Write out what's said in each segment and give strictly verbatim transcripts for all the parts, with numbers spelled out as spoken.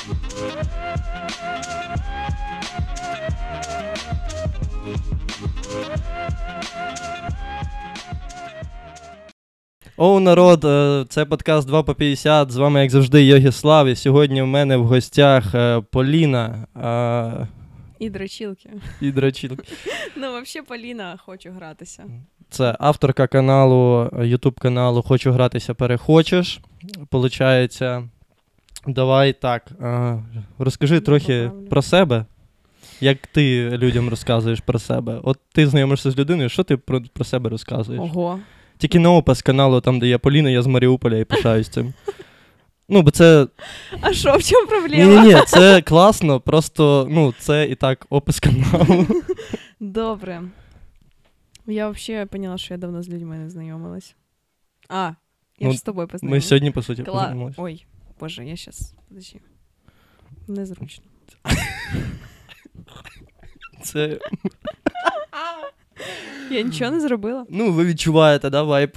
Оу, народ, це подкаст два по п'ятдесят, з вами, як завжди, Йогіслав, і сьогодні в мене в гостях Поліна. А... І дрочілки. І дрочілки. Ну, взагалі, Поліна, хочу гратися. Це авторка каналу, ютуб-каналу «Хочу гратися, перехочеш». Получається, давай так, розкажи ну, трохи правильно. Про себе. Як ти людям розказуєш про себе? От ти знайомишся з людиною, що ти про, про себе розказуєш? Ого. Тільки на опис каналу, там, де є Поліна, я з Маріуполя і пишаюсь цим. Ну, бо це... А що, в чому проблема? Ні-ні-ні, це класно, просто, ну, це і так опис каналу. Добре. Я взагалі поняла, що я давно з людьми не знайомилась. А, я ну, ж з тобою познайомилась. Ми сьогодні, по суті, Кла... познайомилися. Ой, боже, я щас, подожди. Незручно. Це... Я нічого не зробила. Ну, ви відчуваєте, да, вайб?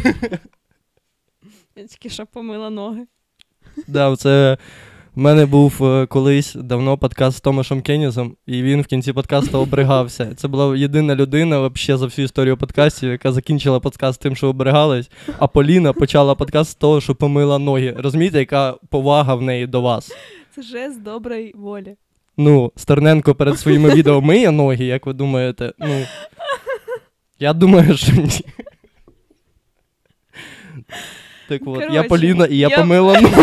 Я тільки що помила ноги. Да, це в мене був колись давно подкаст з Томашем Кеннізом, і він в кінці подкасту обригався. Це була єдина людина вообще за всю історію подкастів, яка закінчила подкаст тим, що обригалась, а Поліна почала подкаст з того, що помила ноги. Розумієте, яка повага в неї до вас? Це жест доброї волі. Ну, Стерненко перед своїми відео миє ноги, як ви думаєте? Ну, я думаю, що ні. Так от, Короче, я Поліна, і я, я... помила ноги.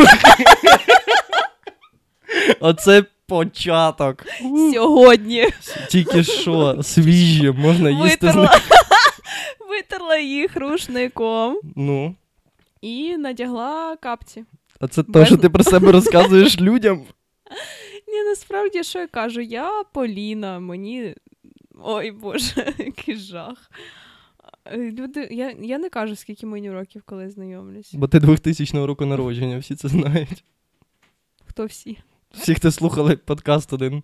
Оце початок. Сьогодні. Тільки що, свіжі, можна їсти Витерла... з них. Витерла їх рушником. Ну. І надягла капці. А це те, Без... що ти про себе розказуєш людям? Ні, насправді, що я кажу? Я Поліна, мені... Ой, боже, який жах. Люди, я, я не кажу, скільки мені років, коли знайомлюсь. Бо ти двохтисячного року народження, всі це знають. Хто всі? Всі, хто слухали подкаст один.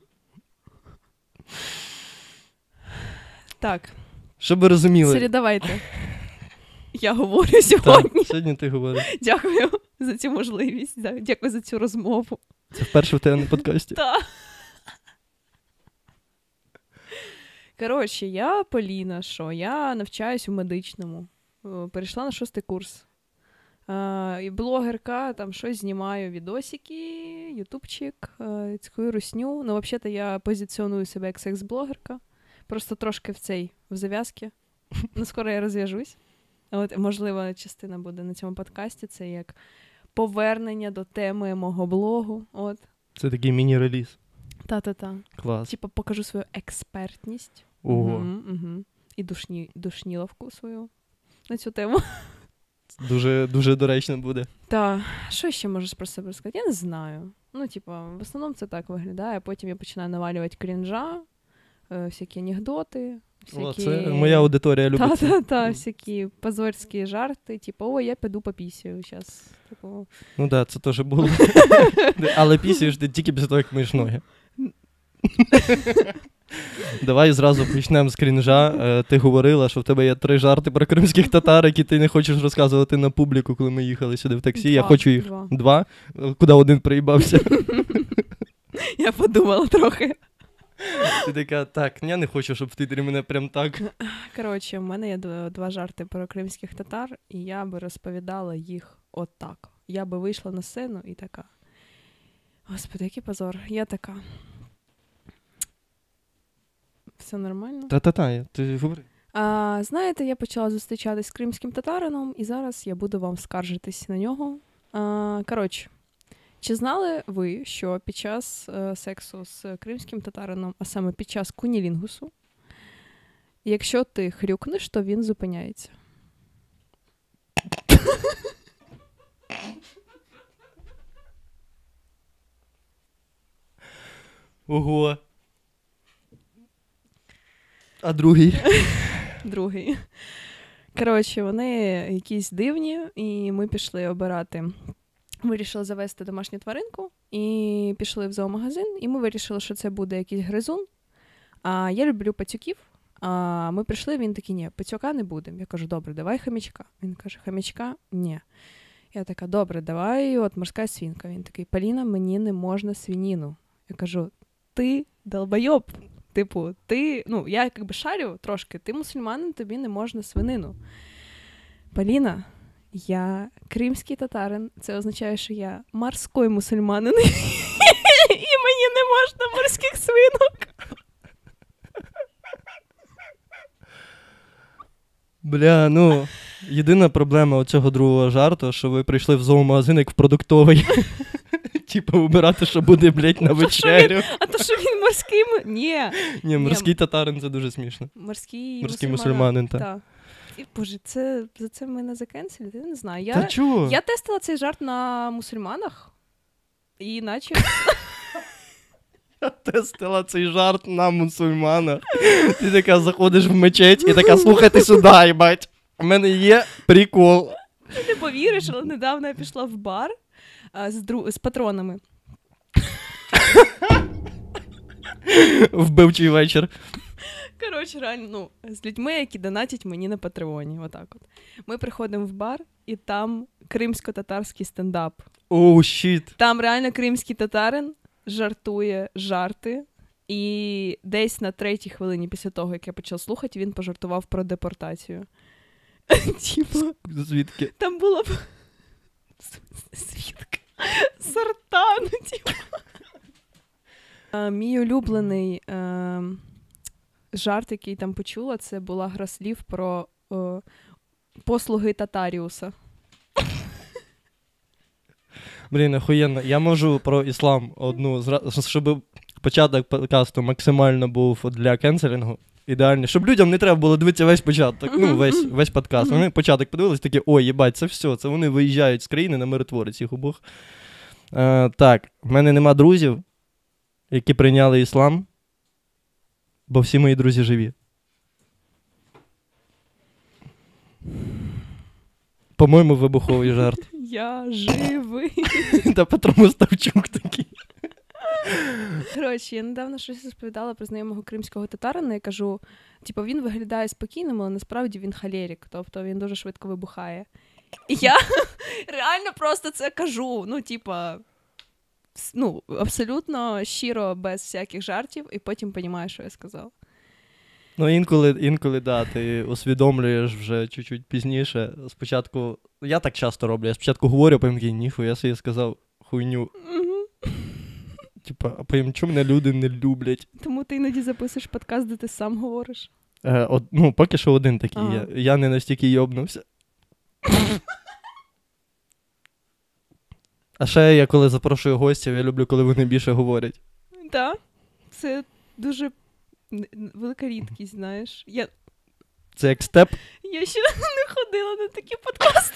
Так. Щоб ви розуміли. Сері, давайте. Я говорю сьогодні. Так, сьогодні ти говориш. Дякую за цю можливість. Дякую за цю розмову. Це вперше в тебе на подкасті? Так. Коротше, я Поліна, що я навчаюсь у медичному. Перейшла на шостий курс. А, і блогерка, там щось знімаю, відосики, ютубчик, цькую русню. Ну, взагалі-то я позиціоную себе як секс-блогерка. Просто трошки в цей, в зав'язки. Ну, скоро я розв'яжусь. От, можливо, частина буде на цьому подкасті. Це як повернення до теми мого блогу. От. Це такий міні-реліз. Та-та-та. Клас. Типа покажу свою експертність. Ого. Угу, угу. І душні, душніловку свою на цю тему. Дуже, дуже доречно буде. Так, що ще можеш про себе сказати? Я не знаю. Ну, типа, в основному це так виглядає. Потім я починаю навалювати крінжа, е, всякі анекдоти. Всякі... О, це моя аудиторія любить. Та-та-та, всякі позорські жарти. Типу, о, я піду попісію зараз. Типу... Ну так, да, це теж було. Але пісієш ти тільки після того, як миєш ноги. Давай зразу почнемо з крінжа. Ти говорила, що в тебе є три жарти про кримських татар, які ти не хочеш розказувати на публіку, коли ми їхали сюди в таксі. Два, Я хочу їх. Два. Два? Куди один приїбався? Я подумала трохи. Ти така, так, я не хочу, щоб в титрі мене прям так. Коротше, в мене є два жарти про кримських татар, і я би розповідала їх отак. Я би вийшла на сцену і така. Господи, який позор. Я така. Все нормально? Та-та-та, ти говори. А, знаєте, я почала зустрічатись з кримським татарином, і зараз я буду вам скаржитись на нього. А, коротше, чи знали ви, що під час е, сексу з кримським татарином, а саме під час кунілінгусу, якщо ти хрюкнеш, то він зупиняється? Ого. А другий? Другий. Коротше, вони якісь дивні, і ми пішли обирати. Вирішили завести домашню тваринку, і пішли в зоомагазин, і ми вирішили, що це буде якийсь гризун. А я люблю пацюків. А ми прийшли, він такий, ні, пацюка не будемо. Я кажу, добре, давай хомячка. Він каже, хомячка? Ні. Я така, добре, давай от морська свинка. Він такий, Поліна, мені не можна свинину. Я кажу, ти долбойоб. Типу, ти, ну, я якби шарю трошки, ти мусульманин, тобі не можна свинину. Поліна, я кримський татарин, це означає, що я морський мусульманин. І мені не можна морських свинок. Бля, ну, єдина проблема оцього другого жарту, що ви прийшли в зоомагазин як в продуктовий. Типа, вибирати, що буде, блядь, на вечерю. А то, що він морський... Ні. Ні, морський татарин — це дуже смішно. Морський, Морський мусульманин, мусульманин, так. та. І, боже, це, за це мене закенселять? Я не знаю. Я, Та чого? я тестила цей жарт на мусульманах, і наче... Я тестила цей жарт на мусульманах. Ти така заходиш в мечеть і така, слухайте сюди, їбать. У мене є прикол. Ти не повіриш, але недавно я пішла в бар а, з, дру... з патронами. Вбивчий вечір. Коротше, реально, ну, з людьми, які донатять мені на Патреоні, отак от. Ми приходимо в бар, і там кримсько-татарський стендап. Оу, oh, щіт. Там реально кримський татарин жартує жарти, і десь на третій хвилині після того, як я почала слухати, він пожартував про депортацію. Типу, звідки? Там було... Звідки? Сорта, ну, типу. А, мій улюблений е, жарт, який там почула, це була гра слів про е, послуги Татаріуса. Блін, охуєнно. Я можу про іслам одну, щоб початок подкасту максимально був для кенселінгу. Ідеально. Щоб людям не треба було дивитися весь початок, ну, весь, весь подкаст. Вони початок подивились, такі, ой, їбать, це все, це вони виїжджають з країни на миротворець їх обох. Е, так, в мене нема друзів, які прийняли іслам, бо всі мої друзі живі. По-моєму, вибуховий жарт. Я живий. Та Петро Моставчук такий. Коротше, я недавно щось розповідала про знайомого кримського татарина і кажу, типу, він виглядає спокійним, але насправді він холерик, тобто він дуже швидко вибухає. І я реально просто це кажу, ну, типа, ну, абсолютно щиро, без всяких жартів, і потім розумію, що я сказала. Ну, інколи, інколи, да, ти усвідомлюєш вже чуть-чуть пізніше. Спочатку, я так часто роблю, я спочатку говорю, а потім такий, ніхуя, я собі сказав хуйню. Типа, а потім, чому мене люди не люблять? Тому ти іноді записуєш подкаст, де ти сам говориш? Е, от, ну, поки що один такий ага. є. Я не настільки йобнувся. А ще я, коли запрошую гостів, я люблю, коли вони більше говорять. Так, це дуже велика рідкість, знаєш. Я... Це як степ? Я ще не ходила на такі подкасти.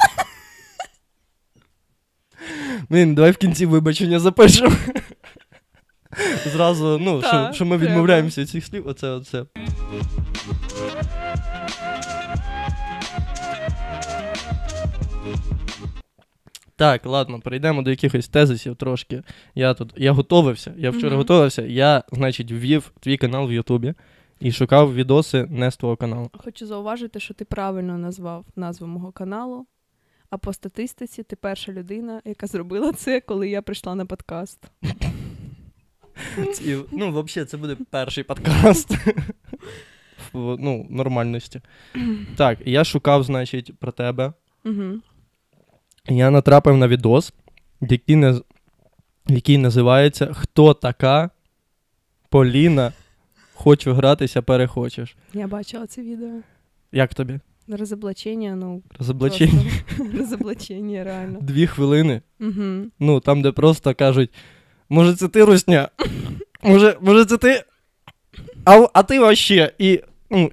Блін, давай в кінці вибачення запишемо. Зразу, ну, Та, що, що ми треба. відмовляємося від цих слів, оце, оце. Так, ладно, перейдемо до якихось тезисів трошки. Я тут, я готовився, я вчора mm-hmm. готовився. Я, значить, ввів твій канал в Ютубі і шукав відоси не з твого каналу. Хочу зауважити, що ти правильно назвав назву мого каналу, а по статистиці ти перша людина, яка зробила це, коли я прийшла на подкаст. І, ну, взагалі, це буде перший подкаст. В, ну, нормальності. Так, я шукав, значить, про тебе. Угу. Я натрапив на відос, який, наз... який називається «Хто така Поліна? Хочу гратися, перехочеш». Я бачила це відео. Як тобі? Розоблачення, ну... Розоблачення? Розоблачення, реально. Дві хвилини. Угу. Ну, там, де просто кажуть, може це ти, Русня? Може, може це ти? А, а ти вообще? І, ну...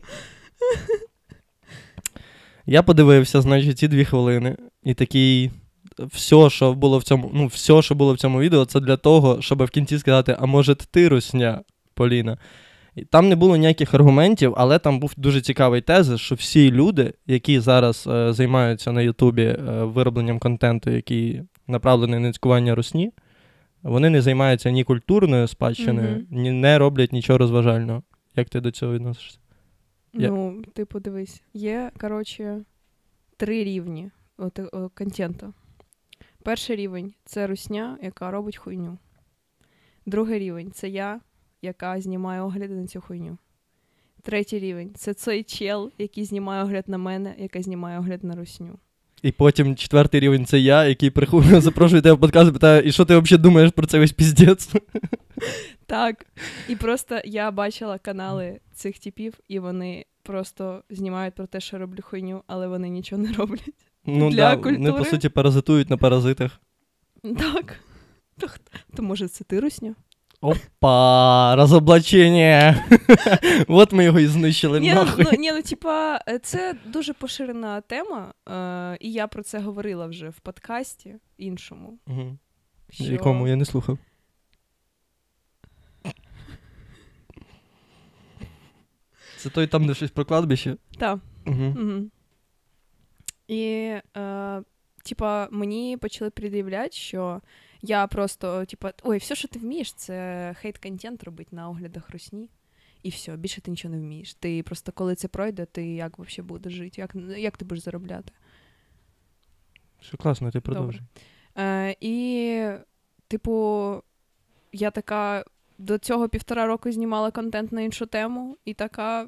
Я подивився, значить, ці дві хвилини, і такий, все, що було в цьому, ну, все, що було в цьому відео, це для того, щоб в кінці сказати, а може ти, Русня, Поліна? І там не було ніяких аргументів, але там був дуже цікавий тезис, що всі люди, які зараз е, займаються на Ютубі е, виробленням контенту, який направлений на цькування русні, вони не займаються ні культурною спадщиною, mm-hmm. ні не роблять нічого розважального. Як ти до цього відносишся? Ну, Я... типу, дивись, є, коротше, три рівні от, о, контенту. Перший рівень – це русня, яка робить хуйню. Другий рівень – це я, яка знімає огляди на цю хуйню. Третій рівень – це цей чел, який знімає огляд на мене, яка знімає огляд на русню. І потім четвертий рівень – це я, який приходить, запрошує тебе в подкаст і питає, і що ти взагалі думаєш про цей весь піздець? Так. І просто я бачила канали цих типів, і вони просто знімають про те, що роблю хуйню, але вони нічого не роблять. Ну Для да, культури. вони, по суті, паразитують на паразитах. Так. То, то може це ти, русня? Опа, розоблачення. От ми його і знищили, Ні, нахуй. ну, ні, ну, типа, це дуже поширена тема, е, і я про це говорила вже в подкасті іншому. Угу. Що... Якому я не слухав. Це той там, де щось про кладбище? Так. Угу. Угу. І, е, типа, мені почали пред'являти, що я просто, типа, ой, все, що ти вмієш, це хейт-контент робити на оглядах русні. І все, більше ти нічого не вмієш. Ти просто, коли це пройде, ти як взагалі будеш жити? Як, як ти будеш заробляти? Все класно, ти продовжуй. Е, і, типу, я така до цього півтора року знімала контент на іншу тему, і така,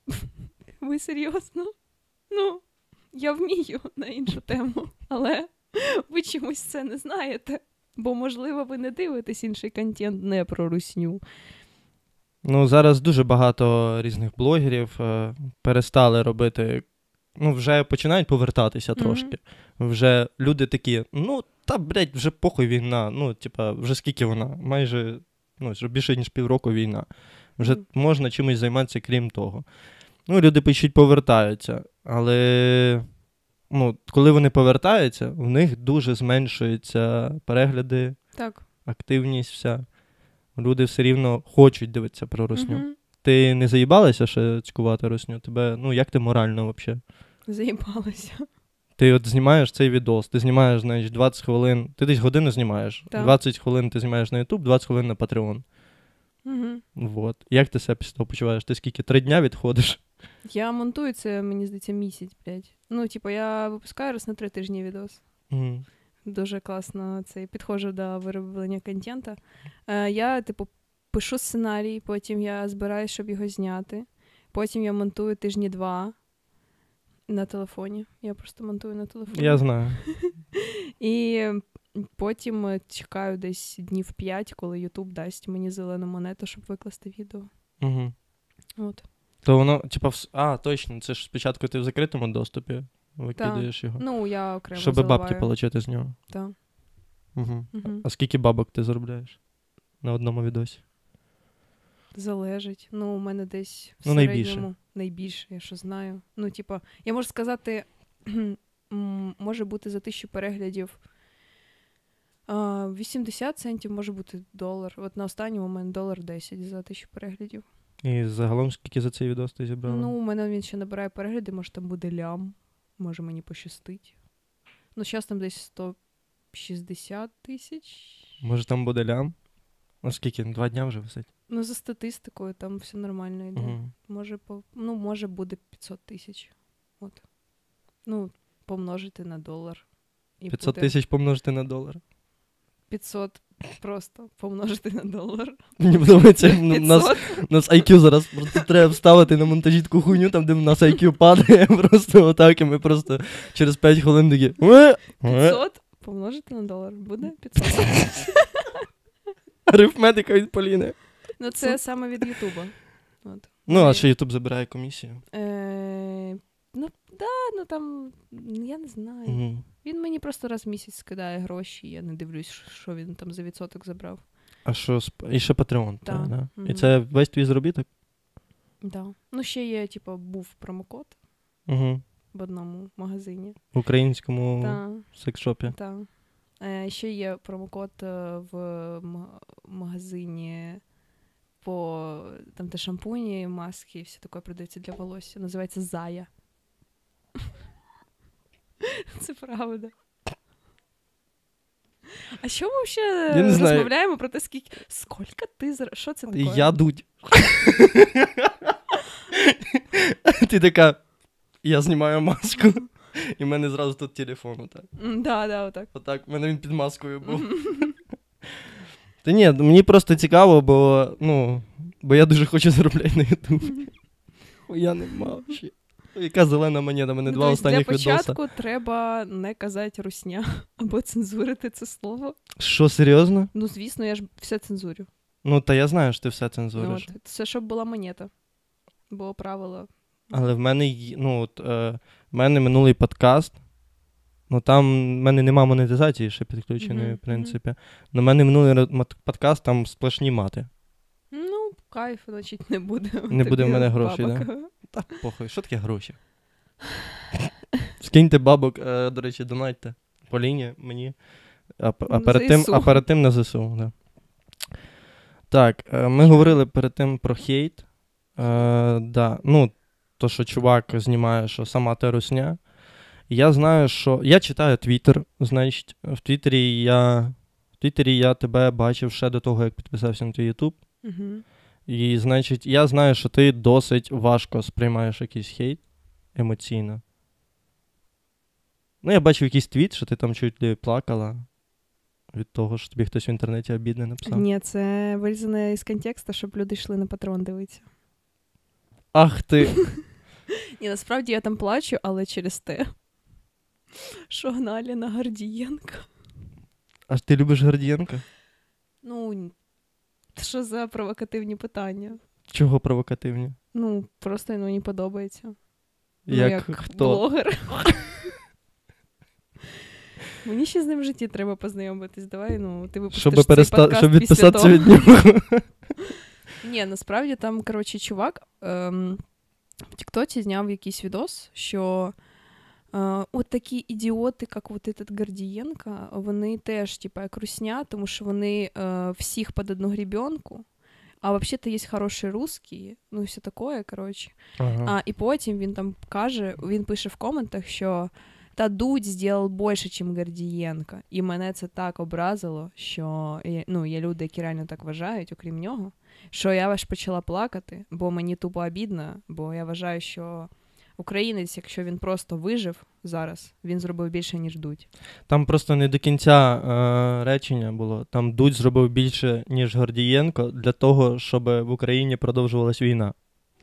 ви серйозно? Ну, я вмію на іншу тему, але ви чомусь це не знаєте, бо, можливо, ви не дивитесь інший контент не про русню. Ну, зараз дуже багато різних блогерів е, перестали робити, ну, вже починають повертатися трошки. Mm-hmm. Вже люди такі, ну, та, блядь, вже похуй війна, ну, типа, вже скільки вона? Майже, ну, вже більше, ніж півроку війна. Вже mm-hmm. можна чимось займатися, крім того. Ну, люди пишуть, повертаються, але, ну, коли вони повертаються, в них дуже зменшуються перегляди, так. активність вся. Люди все рівно хочуть дивитися про русню. Mm-hmm. Ти не заїбалася ще цькувати русню? Тебе, ну, як ти морально взагалі? Заїбалася. Ти от знімаєш цей відос, ти знімаєш, знаєш, двадцять хвилин, ти десь годину знімаєш, так. двадцять хвилин ти знімаєш на YouTube, двадцять хвилин на Patreon. Mm-hmm. Вот. Як ти себе після того почуваєш? Ти скільки, три дня відходиш? Я монтую це, мені здається, місяць, блядь. Ну, типу, я випускаю раз на три тижні відос. Mm. Дуже класно цей підходжу до вироблення контенту. Е, я, типу, пишу сценарій, потім я збираюсь, щоб його зняти. Потім я монтую тижні два на телефоні. Я просто монтую на телефоні. Я знаю. І потім чекаю десь днів п'ять, коли YouTube дасть мені зелену монету, щоб викласти відео. Угу. От. То воно, типа, в... а, точно, це ж спочатку ти в закритому доступі викидаєш та. його. Ну, я окремо щоб заливаю. бабки отримати з нього. Так. Угу. Угу. А скільки бабок ти заробляєш на одному відосі? Залежить. Ну, у мене десь в ну, середньому найбільше. найбільше, я що знаю. Ну, типа, я можу сказати, може бути за тисячу переглядів вісімдесят центів, може бути долар. От на останньому у мене долар десять за тисячу переглядів. І загалом скільки за цей відос ти зібрала? Ну, у мене він ще набирає перегляди, може там буде лям, може мені пощастить. Ну, зараз там десь сто шістдесят тисяч. Може там буде лям? Ну, скільки? Два дня вже висить? Ну, за статистикою там все нормально йде. Угу. Може, по... ну, може буде п'ятсот тисяч. От. Ну, помножити на долар. І п'ятсот буде... тисяч помножити на долар. п'ятсот просто помножити на долар. Мені подобається, у нас, нас ай к'ю зараз просто треба вставити на монтажі таку хуйню, там, де у нас ай к'ю падає, просто отак, і ми просто через п'ять хвилин такі... п'ятсот помножити на долар. Буде п'ятсот. Арифметика від Поліни. Ну, це саме від Ютуба. От. Ну, а що Ютуб забирає комісію? Е, ну, да, ну там, я не знаю. Угу. Він мені просто раз в місяць скидає гроші, я не дивлюсь, що він там за відсоток забрав. А що, і ще Patreon, да. да? Угу. І це весь твій заробіток? Да. Ну, ще є, типу, був промокод Угу. в одному магазині. В українському да. секс-шопі. Так. Е, ще є промокод в м- магазині по там, де шампуні, маски і все таке продається для волосся. Називається Зая. Це правда. А що ми взагалі розмовляємо про те, скільки... Скільки ти зараз... Що це таке? Я дудь. Ти така, я знімаю маску. І в мене зразу тут телефон отак. М, Да, да, отак. Отак, в мене він під маскою був. Та ні, мені просто цікаво, бо, ну, бо я дуже хочу заробляти на Ютубі. Я не мав ще. Яка зелена монета, в мене Ну, два тобто останніх для відоса. початку треба не казати русня або цензурити це слово. Що, серйозно? Ну, звісно, я ж все цензурю. Ну, та я знаю, що ти все Ну, цензуриш. от, це щоб була монета. Було правило. Але в мене, є- ну, от, е, в мене минулий подкаст, ну, там в мене нема монетизації ще підключеної, Мгм, в принципі. Но в мене минулий ре- мат- подкаст, там сплошні мати. Ну, кайф, значить, не буде. Не буде в тобі мене грошей, бабок. Та похуй, що таке гроші? Скиньте бабок, е, до речі, донатьте. Поліні, мені. А, п- а, На перед тим, ЗСУ. а перед тим на ЗСУ, да. Так, е, ми говорили перед тим про хейт. Е, да. Ну, то, що чувак знімає, що сама те русня. Я знаю, що... Я читаю Твіттер, значить, в Твіттері я... В Твіттері я тебе бачив ще до того, як підписався на твій Ютуб. Мгм. І, значить, я знаю, що ти досить важко сприймаєш якийсь хейт емоційно. Ну, я бачив якийсь твіт, що ти там чуть ли плакала від того, що тобі хтось в інтернеті обідне написав. Ні, це вирізане із контексту, щоб люди йшли на патрон дивитися. Ах ти! Ні, насправді я там плачу, але через те, що гнали на Гордієнка. Аж ти любиш Гордієнка? Ну, що за провокативні питання? Чого провокативні? Ну, просто ну, не подобається. Ну, Як, як хто? блогер. Мені ще з ним в житті треба познайомитись. Давай, ну, ти випустиш Щоб, цей переста... подкаст Щоб після відписатися того. від нього. Ні, насправді там, коротше, чувак ем, в Тіктоці зняв якийсь відос, що е, от такі ідіоти, як от этот Гордієнко, вони теж, типа, як русня, тому що вони е, всіх під одну гребенку, а взагалі-то є хороші русські, ну і все таке, коротше. Ага. А, і потім він там каже, він пише в коментах, що та Дудь зробив більше, ніж Гордієнко. І мене це так образило, що є- ну, є люди, які реально так вважають, окрім нього, що я аж почала плакати, бо мені тупо обідно, бо я вважаю, що українець, якщо він просто вижив зараз, він зробив більше, ніж Дудь. Там просто не до кінця е, речення було. Там Дудь зробив більше, ніж Гордієнко, для того, щоб в Україні продовжувалась війна.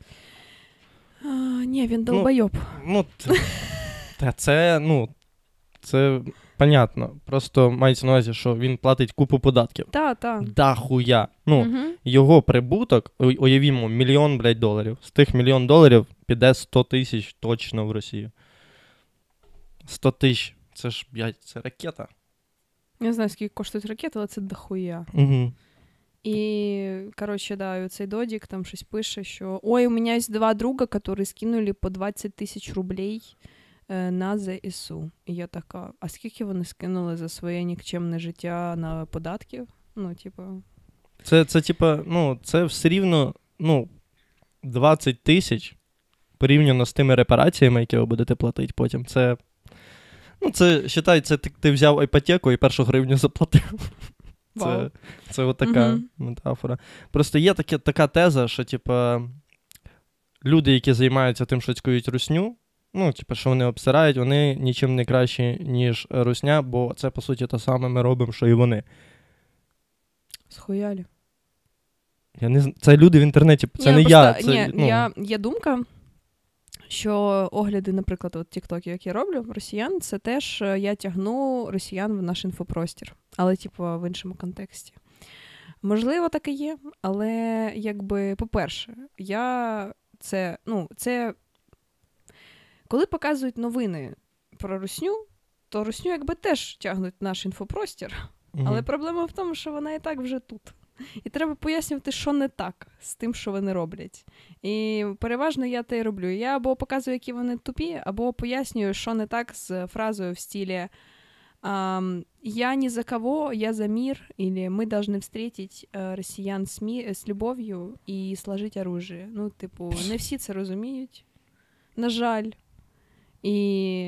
А, ні, він долбойоб. Ну, т- та це, ну, це понятно. Просто мається на увазі, що він платить купу податків. Та, та. Да хуя. Ну, Мгм. його прибуток, уй- уявімо, мільйон, блядь, доларів. З тих мільйон доларів піде сто тисяч точно в Росію. сто тисяч. Це ж, блядь, це ракета. Я не знаю, скільки коштують ракети, але це дохуя. Угу. І, коротше, да, і цей Додік там щось пише, що «Ой, у мене є два друга, які скинули по двадцять тисяч рублей е, на ЗСУ». І я така, а скільки вони скинули за своє нікчемне життя на податків? Ну, типу, Це, це, типа, ну, це все рівно, ну, двадцять тисяч порівняно з тими репараціями, які ви будете платити потім. Це, ну, це, считай, це ти, ти взяв іпотеку і першу гривню заплатив. Вау. Це, це отака Мгм. метафора. Просто є таке, така теза, що, типа, люди, які займаються тим, що цькують русню, ну, типа, що вони обсирають, вони нічим не кращі, ніж русня, бо це, по суті, те саме ми робимо, що і вони. Схуялі. Я не зн- Це люди в інтернеті, це Ні, не просто, я. Це, ні, ну, я, є думка, що огляди, наприклад, от тіктоків, які я роблю, росіян, це теж е, я тягну росіян в наш інфопростір, але, типу, в іншому контексті. Можливо, так і є, але, якби, по-перше, я це, ну, це, коли показують новини про русню, то русню, якби, теж тягнуть в наш інфопростір, мгм. але проблема в тому, що вона і так вже тут. І треба пояснювати, що не так з тим, що вони роблять. І переважно я те й роблю. Я або показую, які вони тупі, або пояснюю, що не так з фразою в стилі ам, «Я не за кого, я за мир», или «Мы должны встретить е, росіян з, мі- з любов'ю і сложити оружие». Ну, типу, не всі це розуміють, на жаль. І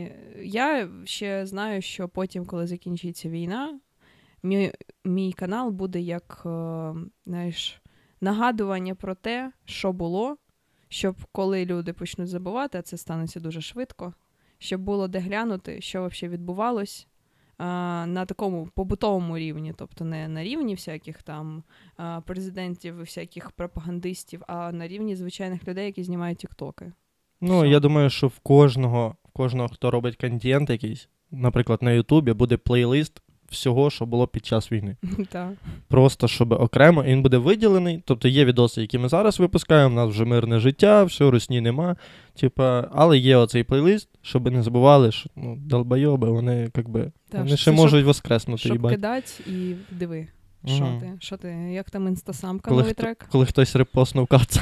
я ще знаю, що потім, коли закінчиться війна, Мій, мій канал буде як, е, знаєш, нагадування про те, що було, щоб коли люди почнуть забувати, а це станеться дуже швидко, щоб було де глянути, що взагалі відбувалось а, на такому побутовому рівні, тобто не на рівні всяких там а, президентів і всяких пропагандистів, а на рівні звичайних людей, які знімають тіктоки. Ну, Все. я думаю, що в кожного, в кожного, хто робить контент якийсь, наприклад, на Ютубі, буде плейлист всього, що було під час війни. Так. Просто, щоб окремо, і він буде виділений. Тобто є відоси, які ми зараз випускаємо, у нас вже мирне життя, все, русні нема. Типа, але є оцей плейлист, щоб не забували, що ну, долбойоби, вони, якби, Так, вони що ще це можуть щоб- воскреснути, Щоб їбать. кидать і диви. Що Мгм. ти? Що ти? Як там інстасамка, Коли, новий хто, трек? коли хтось репостнув каца.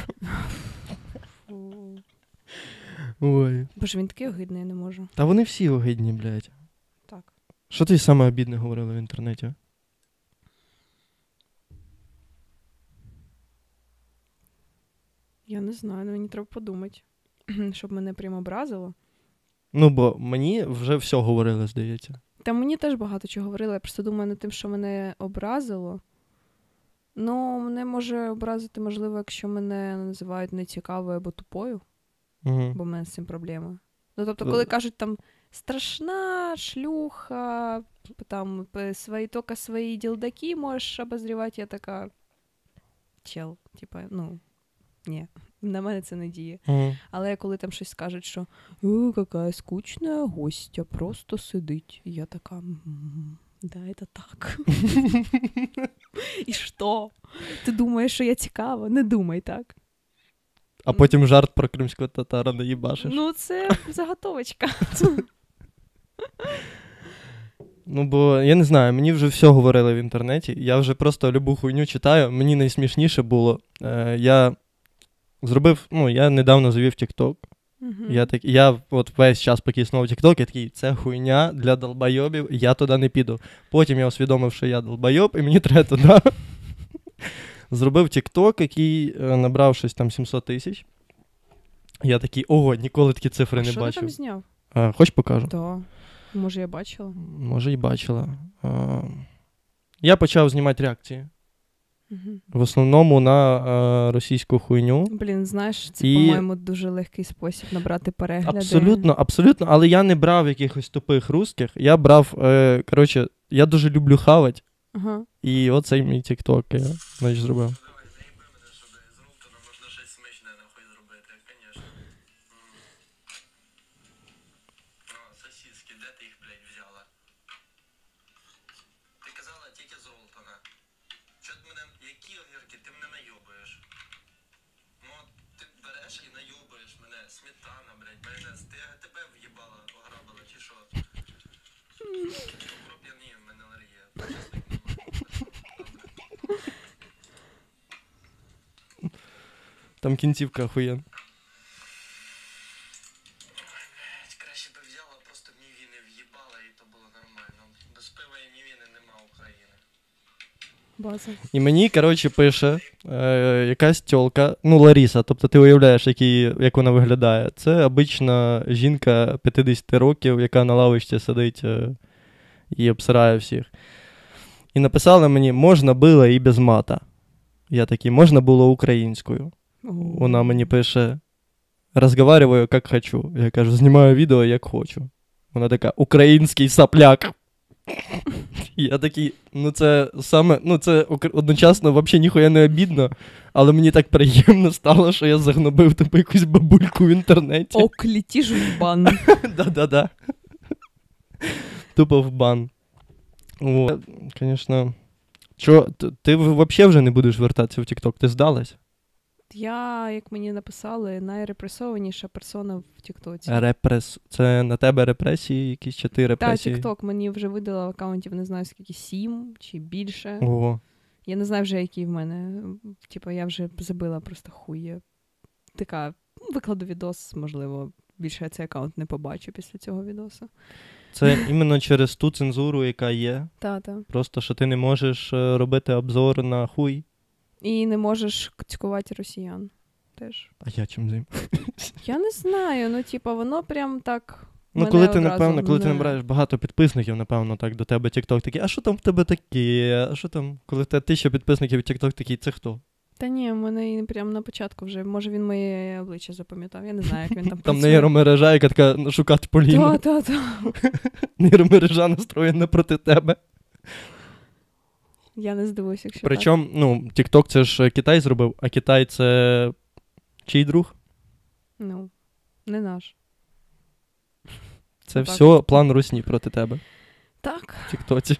Ой. Боже, він такий огидний, я не можу. Та вони всі огидні, блядь. Так. Що ти саме обідне говорила в інтернеті? Я не знаю, ну мені треба подумати, щоб мене прям образило. Ну, бо мені вже все говорили, здається. Та мені теж багато чого говорили, я просто думаю над тим, що мене образило. Ну, мене може образити, можливо, якщо мене називають нецікавою або тупою, Угу. бо в мене з цим проблеми. Ну, тобто, коли кажуть там страшна шлюха, там п- свої, тільки свої ділдаки можеш обозрівати, я така чел, типа, ну, ні, на мене це не діє. Угу. Але коли там щось скажуть, що «О, яка скучна гостя, просто сидить». І я така, «М, да, це так». І що? Ти думаєш, що я цікава? Не думай так. А потім жарт про кримського татара не їбашиш. Ну, це заготовочка. Ну, бо, я не знаю, мені вже все говорили в інтернеті. Я вже просто любу хуйню читаю. Мені найсмішніше було. Е, я зробив, ну, я недавно завів TikTok. Мгм. Я, так, я от весь час, поки існував TikTok, я такий, це хуйня для долбойобів, я туди не піду. Потім я усвідомив, що я долбойоб, і мені треба туди. Зробив TikTok, який е, набрав щось там сімсот тисяч. Я такий, ого, ніколи такі цифри А не що ти бачив. там зняв? А, хоч покажу? Да. Може, я бачила? Може, і бачила. А, я почав знімати реакції. Угу. В основному на е, російську хуйню. Блін, знаєш, це, І- по-моєму, дуже легкий спосіб набрати перегляди. Абсолютно, абсолютно, але я не брав якихось тупих русських. Я брав, е, коротше, я дуже люблю хавать, Ага. і оцей мій TikTok я, значить, зробив. Давай, заїби мене, щоб з Рултона можна щось смачне нахуй зробити, звісно. О, сосиски, де ти їх, блядь, взяла? Ти казала тільки з Рултона. Чо ти мене, які огірки, ти мене найобуєш? Ну, ти береш і найобуєш мене, сметана, блядь, майонез. Ти тебе в'їбала, ограбила, чи що? Кроп'яні, в мене алергія. Там кінцівка охуєнна. Краще би взяла, просто мівіни в'їбала, і то було нормально. Без пива і мівіни нема України. База. І мені, коротше, пише е, якась тьолка, ну, Ларіса, тобто ти уявляєш, який, як вона виглядає. Це обична жінка п'ятдесят років, яка на лавочці сидить е, і обсирає всіх. І написала мені, можна було і без мата. Я такий, можна було українською. Вона мені пише, розговариваю, як хочу. Я кажу, знімаю відео, як хочу. Вона така, український сапляк. Я такий, ну це саме, ну це ок- одночасно взагалі ніхуя не обідно, але мені так приємно стало, що я загнобив типу якусь бабульку в інтернеті. Ок, летиш в бан. Да-да-да. Тупо в бан. О, звісно. Чо, т- ти взагалі вже не будеш вертатися в TikTok? Ти здалась? Я, як мені написали, найрепресованіша персона в Тіктоці. Репрес... Це на тебе репресії якісь, чи ти Та, репресії? Тікток мені вже видало аккаунтів, не знаю скільки, сім чи більше. Ого. Я не знаю вже, які в мене. Типа, я вже забила просто хуй. Я така, ну, викладу відос, можливо, більше я цей аккаунт не побачу після цього відосу. Це іменно через ту цензуру, яка є. Та-та. Просто, що ти не можеш е, робити обзор на хуй. І не можеш цькувати росіян теж. А я чим зим? Я не знаю, ну, типа, воно прям так. Ну, мене коли ти, одразу напевно, коли ти не- набираєш багато підписників, напевно, так, до тебе TikTok такий, а що там в тебе таке? А що там, коли в тебе тисяча підписників, TikTok такий, це хто? Та ні, в мене і прямо на початку вже, може він моє обличчя запам'ятав, я не знаю, як він там Там працює. нейромережа, яка така ну, шукати Поліну. Та, та, та. Нейромережа настроєна проти тебе. Я не здивуюся, якщо Причому, ну, TikTok це ж Китай зробив, а Китай це чий друг? так. Ну, не наш. Це Отак. все план русні проти тебе Так. в Тіктоці.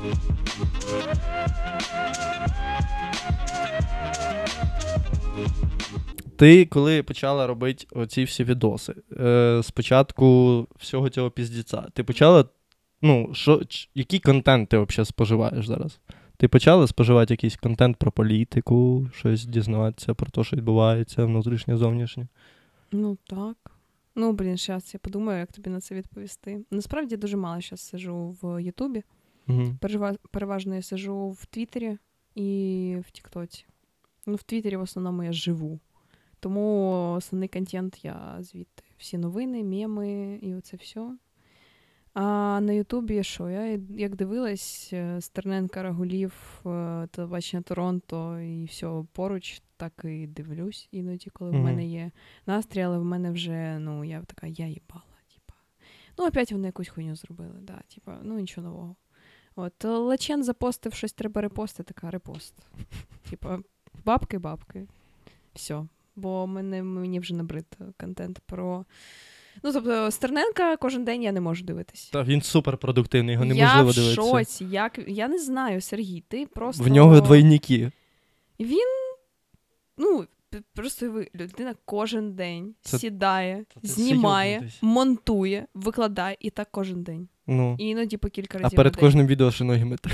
Ти коли почала робити оці всі відоси, е, спочатку всього цього піздіця, ти почала, ну, що, ч- який контент ти взагалі споживаєш зараз? Ти почала споживати якийсь контент про політику, щось дізнаватися про те, що відбувається, внутрішнє, зовнішнє? Ну, так. Ну, блін, зараз я подумаю, як тобі на це відповісти. Насправді я дуже мало зараз сиджу в Ютубі. Угу. Пережива- Переважно я сиджу в Твіттері і в Тіктоці. Ну, в Твіттері в основному я живу. Тому основний контент я звідти. Всі новини, меми і оце все. А на Ютубі що? Я як дивилась е, Стерненка, Рагулів, е, телебачення Торонто і все поруч, так і дивлюсь іноді, коли Мгм. в мене є настрій, але в мене вже, ну, я така, я їбала, типа. Ну, опять вони якусь хуйню зробили, да, типа, ну, нічого нового. От, Лачен запостив щось, треба репостити, така репост. Типа, бабки-бабки. Все. Бо мене, мені вже набрид контент про... Ну, тобто, Стерненка кожен день я не можу дивитись. Та він суперпродуктивний, його Я неможливо в дивитися. шоці. Як... Я не знаю, Сергій, ти просто... В нього двойники. Він, ну, п- просто ви, людина кожен день Це- сідає, Та ти знімає, зйобнутись. монтує, викладає, і так кожен день. Ну. І іноді по кілька А разів перед на день. кожним відео ще ноги мити.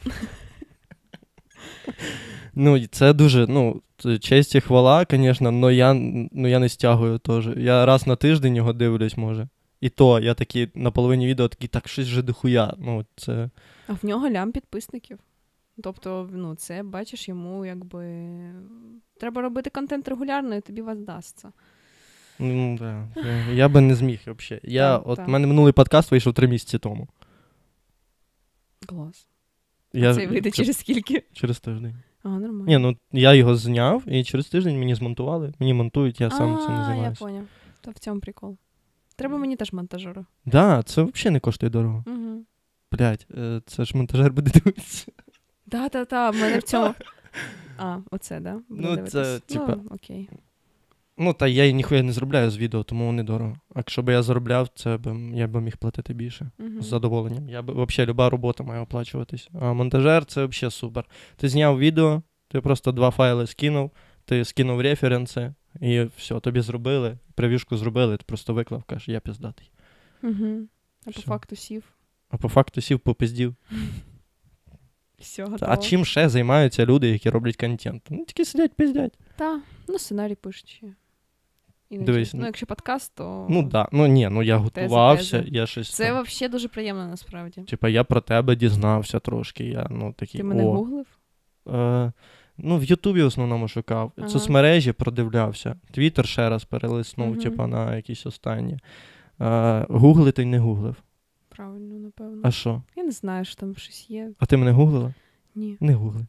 Ну, і це дуже, ну, це честь і хвала, звісно, но я, ну, я не стягую теж. Я раз на тиждень його дивлюсь, може. І то, я такий на половині відео такий, так щось вже дохуя. Ну, це... А в нього лям підписників. Тобто, ну, це, бачиш, йому якби... Треба робити контент регулярно, і тобі воздасться. Ну, да. Це- Я би не зміг взагалі. Я, Так, от так. в мене минулий подкаст вийшов три місяці тому. Клас. Я... Це вийде через скільки? Через тиждень. А, нормально. Ні, ну я його зняв, і через тиждень мені змонтували. Мені монтують, я сам цим не А, я займаюся. поняв. То в цьому прикол. Треба мені теж монтажера. Так, да, це взагалі не коштує дорого. Угу. Блять, це ж монтажер буде дивитися. Да-та-та, в мене в цьому... А, оце, да? Буде Ну, дивитись? це, типа- Ну, окей. Ну, та я ніхуя не заробляю з відео, тому вони дорого. А якщо б я заробляв, це б я б міг платити більше. Угу. З задоволенням. Я б взагалі люба робота має оплачуватись. А монтажер це взагалі супер. Ти зняв відео, ти просто два файли скинув, ти скинув референси, і все, тобі зробили, прев'юшку зробили, ти просто виклав, кажеш, я піздатий. Угу. А по Всё. факту сів. А по факту сів, попиздів. Все, Та, готово. а чим ще займаються люди, які роблять контент? Ну, тільки сидять, пиздять. Та, ну сценарій пишуть ще. Іноді. Дивись, Ну, ну- якщо подкаст, то... Ну, да. Ну, ні, ну я готувався, тези. я щось Це там, взагалі дуже приємно, насправді. типа, я про тебе дізнався трошки, я, ну, такий, Ти мене о. гуглив? Е, ну, в Ютубі в основному шукав. Ага. Соцмережі продивлявся. Твіттер ще раз перелиснув, Мгм. типа, на якісь останні. Е, гуглити не гуглив. Правильно, напевно. А що? Я не знаю, що там щось є. А ти мене гуглила? Ні. Не гугли.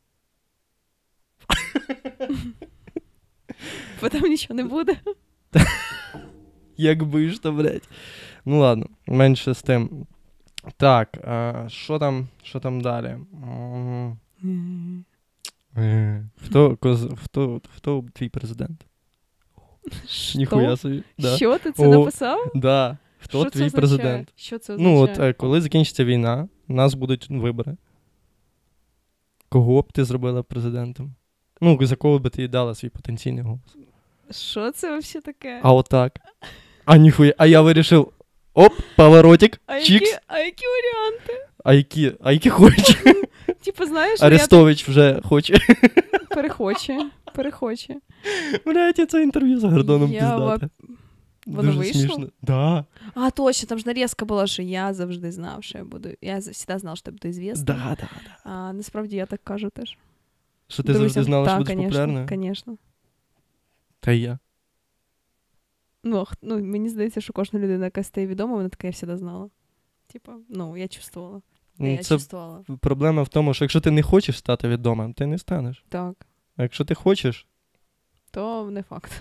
Бо там нічого не буде. Якби ж то, блядь. Ну ладно, менше з тим. Так, а, що там, що там далі? М, е, Хто, коз, хто, хто твій президент? Ніхуя собі. Да. Що ти це О, написав? Да. Хто Що це твій означає? президент? Що це означає? Ну, от е, коли закінчиться війна, у нас будуть вибори. Кого б ти зробила президентом? Ну, за кого би ти їй дала свій потенційний голос? Що це взагалі таке? А отак. А ніхуя. А я вирішив. Оп, поворотик, А чікс. які, а які варіанти? А які, а які хоче? Типу, знаєш, я Арестович вже хоче. перехоче, перехоче. Блядь, я це інтерв'ю за Гордоном Я піздате. Воно Дуже вийшло? смішно. Да. А, точно, там ж нарізка була, що я завжди знав, що я буду. Я завжди знав, що я буду звісно. Да, да, да. А насправді я так кажу теж. Що ти завжди знала, що будеш популярною? Звісно. Та й я. Ну, ах- ну, мені здається, що кожна людина, яка стає відома, вона така я завжди знала. Типа, ну, я чувствувала. Ну, я це чувствувала. проблема в тому, що якщо ти не хочеш стати відомим, ти не станеш. Так. А якщо ти хочеш, То не факт.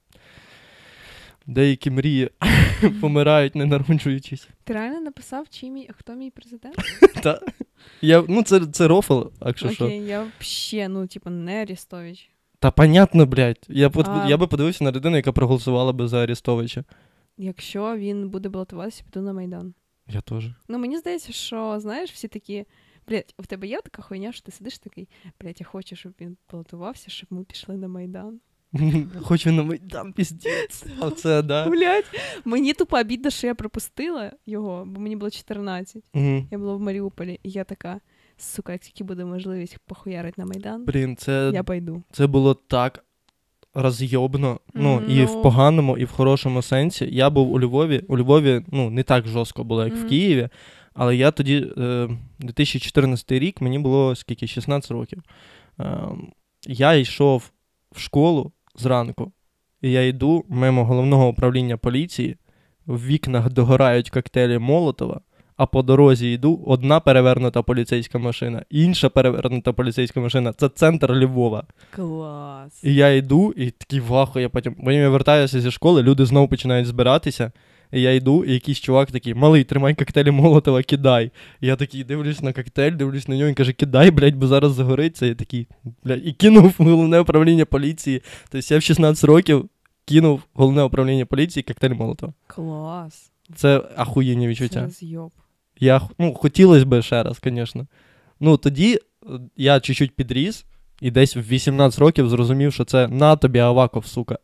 деякі мрії помирають, не народжуючись. Ти реально написав, чи мій, хто мій президент? Та, я, ну, це, це рофл, якщо що. Окей, я взагалі, ну, типу, не Арестович. Та понятно, блядь. Я, под... А. я би подивився на людину, яка проголосувала би за Арестовича. Якщо він буде балотуватися, піду на Майдан. Я теж. Ну, мені здається, що, знаєш, всі такі, блядь, у тебе є така хуйня, що ти сидиш такий, блядь, я хочу, щоб він балотувався, щоб ми пішли на Майдан. Хочу на Майдан, піздець. Оце, да. Блядь, мені тупо обідно, що я пропустила його, бо мені було чотирнадцять. Угу. Я була в Маріуполі, і я така, сука, як тільки буде можливість похуярить на Майдан, Блін, це, я пойду. це було так роз'єбно. Ну, Мгм, і ну. в поганому, і в хорошому сенсі. Я був у Львові. У Львові, ну, не так жорстко було, як Мгм. в Києві. Але я тоді, е, дві тисячі чотирнадцятий рік, мені було скільки, шістнадцять років. Е, я йшов в школу зранку, і я йду мимо головного управління поліції, в вікнах догорають коктейлі Молотова, а по дорозі йду, одна перевернута поліцейська машина, інша перевернута поліцейська машина. Це центр Львова. Клас. І я йду, і такий ваху, я потім, потім я вертаюся зі школи, люди знову починають збиратися, і я йду, і якийсь чувак такий, малий, тримай коктейлі Молотова, кидай. І я такий дивлюсь на коктейль, дивлюсь на нього, і каже, кидай, блядь, бо зараз загориться. І такий, блядь, і кинув в головне управління поліції. Тобто я в шістнадцять років кинув в головне управління поліції коктейль Молотова. Клас. Це ахуєнні Це відчуття. роз'єб. Я, ну, хотілося б ще раз, звісно. Ну, тоді е, я чуть-чуть підріс, і десь в вісімнадцять років зрозумів, що це на тобі Аваков, сука.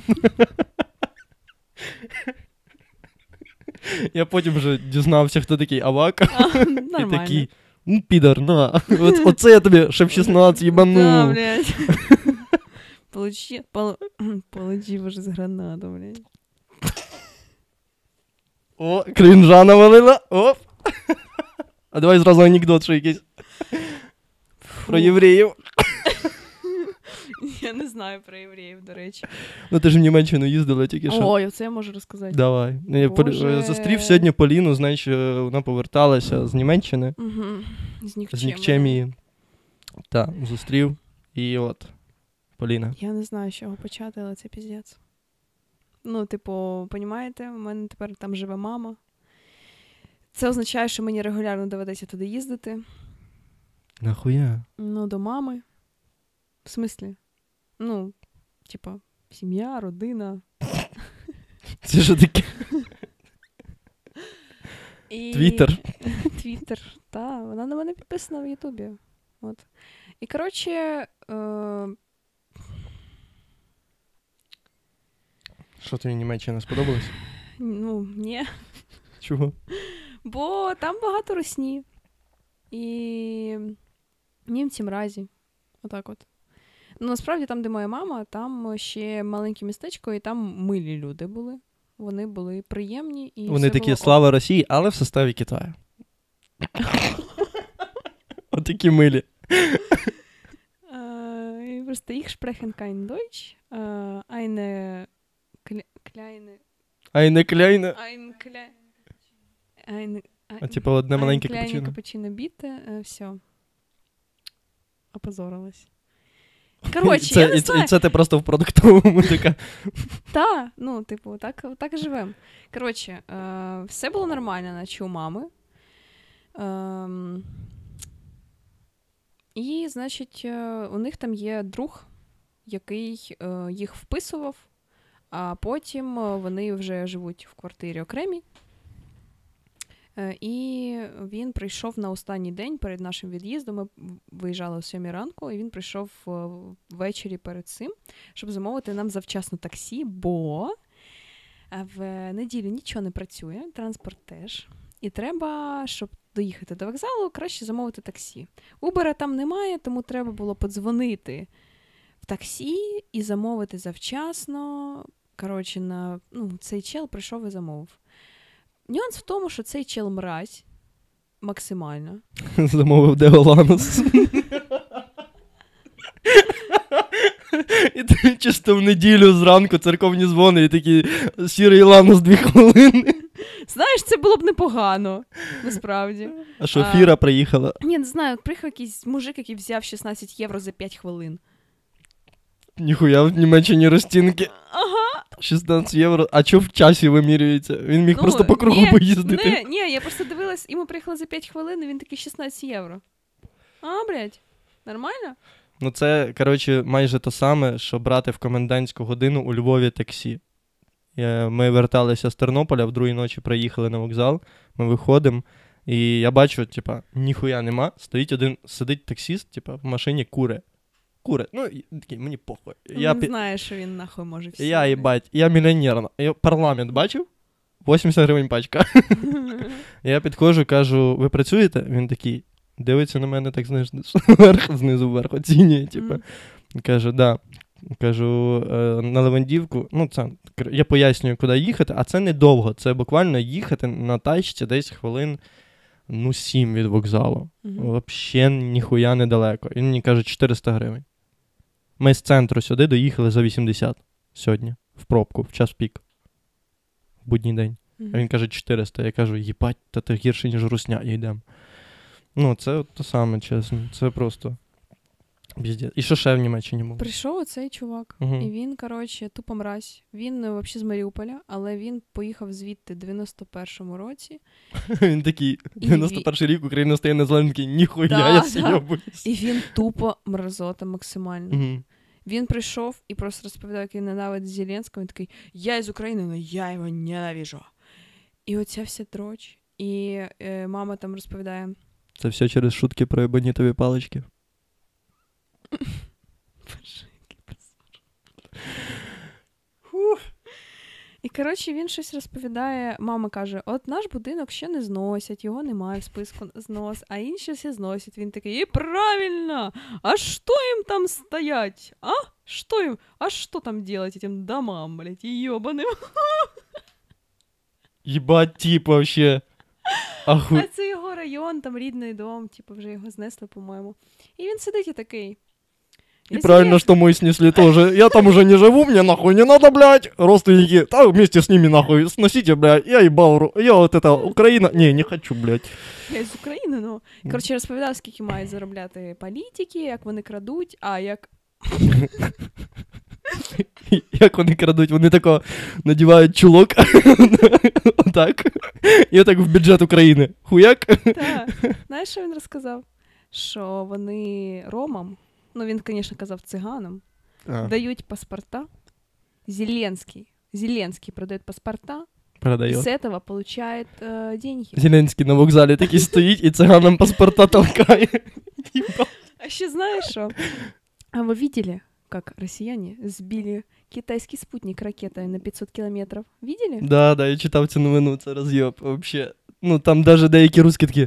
Я потім вже дізнався, хто такий Аваков, А, і нормально. такий, ну, підар, на. От, оце я тобі ще в шістнадцять Да, їбанув. блядь. Получи, пол- получи уже з гранату, блядь. О, крінжа навалила, оп. А давай зразу анекдот, що якийсь про євреїв. Я не знаю про євреїв, до речі. Ну, ти ж в Німеччину їздила тільки що. Ой, оце я можу розказати. Давай. Ну, я пор- Боже. зустрів сьогодні Поліну, знаєш, що вона поверталася з Німеччини, Угу. З з нікчемою. Нікчемії. Так, зустрів. І от, Поліна. Я не знаю, з чого почати, але це піздець. Ну, типу, понімаєте, у мене тепер там живе мама. Це означає, що мені регулярно доведеться туди їздити. Нахуя? Ну, до мами. В смислі? Ну, типа, сім'я, родина. Це що таке? І... Твіттер. Твіттер, так. Вона на мене підписана в Ютубі. От. І, коротше, е... Що тобі Німеччина сподобалось? ну, ні. Чого? Бо там багато русні. І німці мразі. Отак от. Ну, насправді, там, де моя мама, там ще маленьке містечко, і там милі люди були. Вони були приємні. І Вони все такі, було слава Росії, але в составі Китаю. Отакі милі. Äh, просто ich sprechen kein Deutsch. Äh, eine kle- kleine... Ай, не кляйне. Ein kle... Ein, А типу одне маленьке ein kleine капучино. капучино біте. Е, все. Опозорилась. Коротше, це, я не і, знаю. і це ти просто в продуктовому така. Та, ну, типу, так, так і живемо. Коротше, е, все було нормально, наче у мами. Ем, і, значить, е, у них там є друг, який е, їх вписував, а потім е, вони вже живуть в квартирі окремій. Е, і він прийшов на останній день перед нашим від'їздом. Ми виїжджали о сьомій ранку, і він прийшов е, ввечері перед цим, щоб замовити нам завчасно таксі, бо в неділю нічого не працює, транспорт теж. І треба, щоб доїхати до вокзалу, краще замовити таксі. Убера там немає, тому треба було подзвонити в таксі і замовити завчасно. Коротше, на, ну, цей чел прийшов і замовив. Нюанс в тому, що цей чел мразь максимально. Замовив Деоланус. І ти чисто в неділю зранку церковні дзвони і такі сірий ланус дві хвилини. Знаєш, це було б непогано, насправді. А що, А. Фіра приїхала? Ні, не знаю, приїхав якийсь мужик, який взяв шістнадцять євро за п'ять хвилин. Ніхуя в Німеччині розцінки. Ага. шістнадцять євро. А чого в часі вимірюється? Він міг Ну, просто по кругу ні, поїздити. Ні, ні, я просто дивилась, і ми приїхали за п'ять хвилин, і він такий шістнадцять євро. А, блядь, нормально? Ну це, коротше, майже те саме, що брати в комендантську годину у Львові таксі. Я, ми верталися з Тернополя, в другій ночі приїхали на вокзал, ми виходимо, і я бачу, типа, ніхуя нема, стоїть один, сидить таксіст, типа, в машині куре. Куре. Ну, і такий, мені похуй. Я Він пі... знає, що він нахуй може всі. Я, їбать, я мільйонер. Я парламент бачив? вісімдесят гривень пачка. Я підходжу, кажу, ви працюєте? Він такий, дивиться на мене так, знаєш, вверх, знизу вверх, оцінює, типу. Каже, да. Кажу, на Левандівку, ну, це, я пояснюю, куди їхати, а це недовго, це буквально їхати на тачці десь хвилин, ну, сім від вокзалу. Mm-hmm. Взагалі ніхуя недалеко. Він мені каже, чотириста гривень. Ми з центру сюди доїхали за вісімдесят сьогодні, в пробку, в час пік. В будній день. Mm-hmm. А він каже, чотириста. Я кажу, їбать, та ти гірше, ніж русня, йдемо. Ну, це те саме, чесно. Це просто піздець. І що ще в Німеччині було? Прийшов оцей чувак, угу. і він, коротше, тупо мразь. Він взагалі з Маріуполя, але він поїхав звідти в дев'яносто першому році. Він такий, дев'яносто перший рік, Україна стає незалежною, такий, ніхуя, да, я да. сйобуюсь. І він тупо мразота максимально. Угу. Він прийшов і просто розповідав, як він ненавидить Зеленського. Він такий, я із України, але я його ненавижу. І оця вся троч. І е, мама там розповідає. Це все через шутки про ебанітові палички. І, коротше, він щось розповідає, мама каже, от наш будинок ще не зносять, його немає в списку знос, а інші всі зносять. Він такий, і правильно, а що їм там стоять? А? Що їм? А що там делать этим домам, блядь, йобаним? Єбать, тип, вообще. Аху... А це його район, там рідний дом, типу, вже його знесли, по-моєму. І він сидить і такий. И правильно, что мы снесли тоже. Я там уже не живу, мне нахуй не надо, блядь. Родственники, да, вместе с ними нахуй сносите, блядь. Я ебал, я вот это, Украина. Не, не хочу, блядь. Я з України, ну. Коротше, розповідав, скільки мають заробляти політики, як вони крадуть, а як... Як вони крадуть, вони тако надівають чулок, отак, і отак в бюджет України. Хуяк? Так. Знаєш, що він розказав? Що вони ромам, ну він, звісно, казав циганам, а. дають паспорта. Зеленский, Зеленский продает паспорта, Продает. и с этого получает э, деньги. Зеленський на вокзалі такий стоїть і циганам паспорта толкає. А ще знаєш що? А вы видели, как россияне сбили китайский спутник ракетой на пятьсот километров? Видели? Да, да, я читав цю новину, це роз'єб, вообще. Ну, там даже деякі русські такі.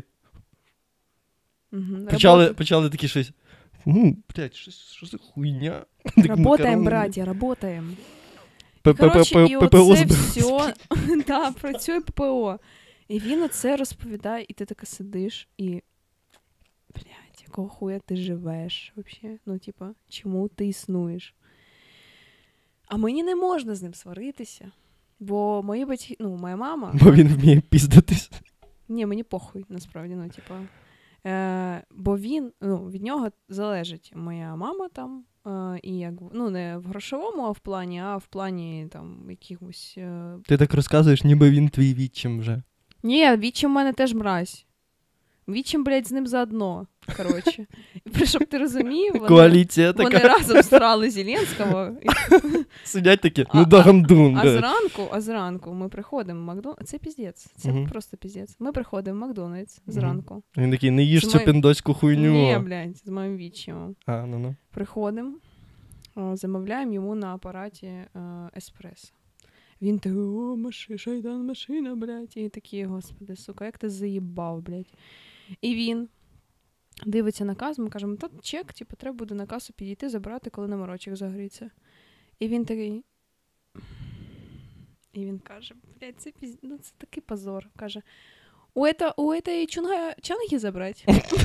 Угу. Почали, почали такі щось. Ну, блядь, що, що за хуйня? Работаем, братья, работаем. ППО Коротше, і оце збив. все, да, працює ППО. І він оце розповідає, і ти така сидиш, і, блядь, якого хуя ти живеш вообще? Ну, типа, чому ти існуєш? А мені не можна з ним сваритися, бо мої батьки, ну, моя мама... Бо він вміє піздатись. Ні, мені похуй, насправді, ну, типа... Е, бо він, ну, від нього залежить моя мама там, е, і як, ну, не в грошовому, а в плані, а в плані там якихось... Е... Ти так розказуєш, ніби він твій відчим вже. Ні, відчим в мене теж мразь. Відчим, блядь, з ним заодно, коротше. І щоб ти розумів, вони, Коаліція така. вони разом срали Зеленського. Сидять такі, А- ну да гандун, А да. зранку, а зранку ми приходимо в Макдональдс. Це піздець, це Мгм. просто піздець. Ми приходимо в Макдональдс Мгм. зранку. Він такий, не їж З цю моїм- піндоську хуйню. Ні, блядь, з моїм відчимом. А, ну ну. Приходимо, о, замовляємо йому на апараті е, еспресо. Він такий, о, машина, шайдан, машина, блядь. І такий, господи, сука, як ти заїбав, блядь. І він дивиться на касу, ми кажемо, та чек, типу, треба буде на касу підійти, забрати, коли номерочок загориться. І він такий... І він каже, блядь, це, піз... ну, це такий позор. Каже, у, ета, у этой чунга... чанги забрати?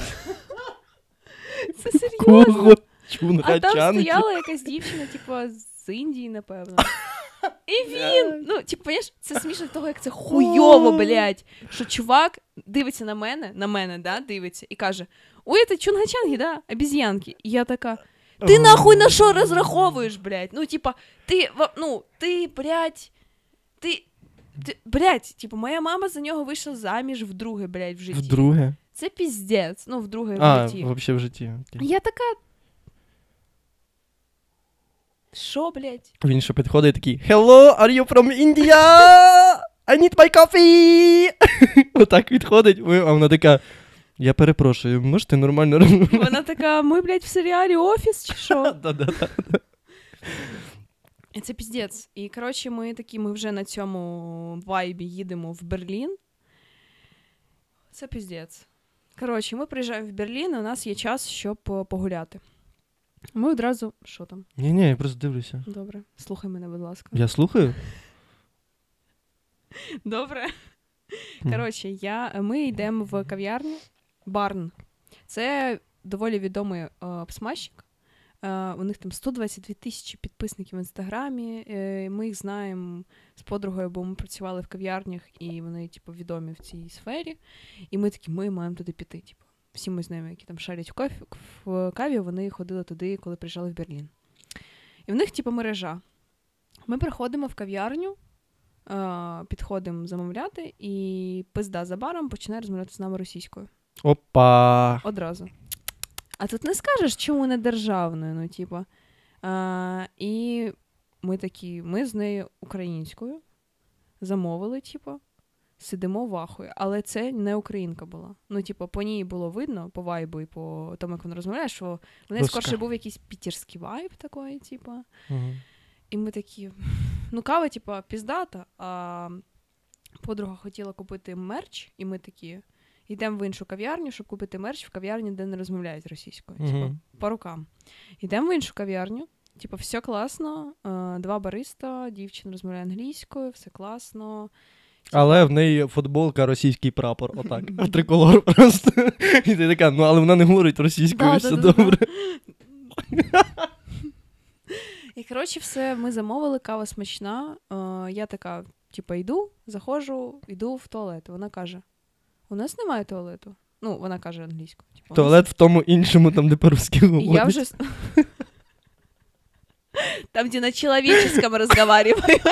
Це серйозно. Кого? А Чунга там чанки. стояла якась дівчина, типу, з Індії, напевно. І він, ну, типу, понимаєш, це смішно того, як це хуйово, блядь, що чувак дивиться на мене, на мене, да, дивиться, і каже, ой, це чунгачанги, да, обезьянки. І я така, Ти нахуй на що розраховуєш, блядь? Ну, типа, ти, ну, ти, блядь, ти, ти, блядь, типа, моя мама за нього вийшла заміж вдруге, блядь, в житті. Вдруге? Це піздець, ну, вдруге в А, житті. взагалі в житті. Окей. Я така... Що, блядь? Він ще підходить такий, Hello, are you from India? I need my coffee! Отак підходить, а вона така, я перепрошую, можете нормально робити? Вона така, ми, блядь, в серіалі «Офіс» чи що? Да-да-да. І це піздець. І, коротше, ми такі, ми вже на цьому вайбі їдемо в Берлін. Це піздець. Коротше, ми приїжджаємо в Берлін, і у нас є час, щоб погуляти. Ми одразу... Що там? Ні-ні, я просто дивлюся. Добре. Слухай мене, будь ласка. Я слухаю? Добре. Коротше, я... ми йдемо в кав'ярню Барн. Це доволі відомий е, обсмажчик. Е, у них там сто двадцять дві тисячі підписників в Інстаграмі. Е, ми їх знаємо з подругою, бо ми працювали в кав'ярнях, і вони, типу, відомі в цій сфері. І ми такі, ми маємо туди піти, типу. Всі ми знаємо, які там шарять в, кофі, в каві, вони ходили туди, коли приїжджали в Берлін. І в них, типу, мережа. Ми приходимо в кав'ярню, е, підходимо замовляти, і пизда за баром починає розмовляти з нами російською. Опа! Одразу. А тут не скажеш, чому не державною, ну, типу. А, і ми такі, ми з нею українською замовили, типу, сидимо в ахуї. Але це не українка була. Ну, типу, по ній було видно, по вайбу і по тому, як вона розмовляє, що в неї скорше був якийсь пітерський вайб такий, типу. Угу. І ми такі, ну, кава, типу, піздата, а подруга хотіла купити мерч, і ми такі, йдемо в іншу кав'ярню, щоб купити мерч в кав'ярні, де не розмовляють російською. Uh-huh. Типу, по рукам. Йдемо в іншу кав'ярню, типу, все класно, е, два бариста, дівчина розмовляє англійською, все класно. Типу... Але в неї футболка, російський прапор, отак, триколор просто. І ти така, ну, але вона не говорить російською, да, все да, да, добре. Да. І, коротше, все, ми замовили, кава смачна. Е, я така, типу, йду, заходжу, йду в туалет. Вона каже, у нас немає туалету. Ну, вона каже англійською. Типу, туалет в тому іншому, там, де по-русски говорять. Я вже... Там, де на человеческом разговаривают.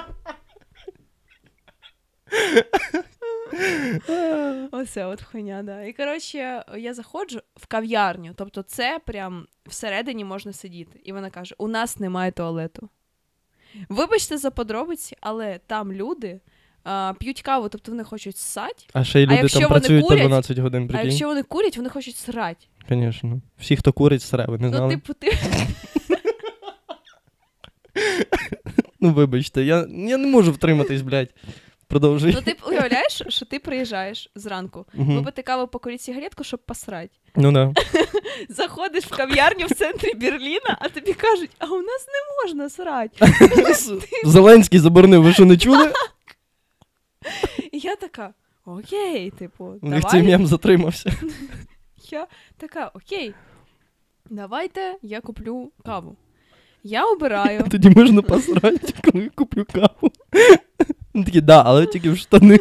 Оце от хуйня, да. І, коротше, я заходжу в кав'ярню. Тобто це прям всередині можна сидіти. І вона каже, у нас немає туалету. Вибачте за подробиці, але там люди... Uh, п'ють каву, тобто вони хочуть ссать. А ще й люди там працюють курять, по дванадцять годин, прикинь. А якщо вони курять, вони хочуть срать. Звісно. Всі, хто курить, сре, ви не знали? Ну, типу, ти... Ну, вибачте, я, я не можу втриматись, блядь. Продовжуй. Ну, ти уявляєш, що ти приїжджаєш зранку, угу. випити каву, покурити сигаретку, щоб посрать. Ну, да. Заходиш в кав'ярню в центрі Берліна, а тобі кажуть, а у нас не можна срать. Зеленський заборонив, ви що, не чули? І я така, окей, типу, У давай. них цей мем затримався. Я така, окей, давайте я куплю каву. Я обираю. Тоді можна посрати, коли куплю каву. Вони такі, да, але тільки в штани.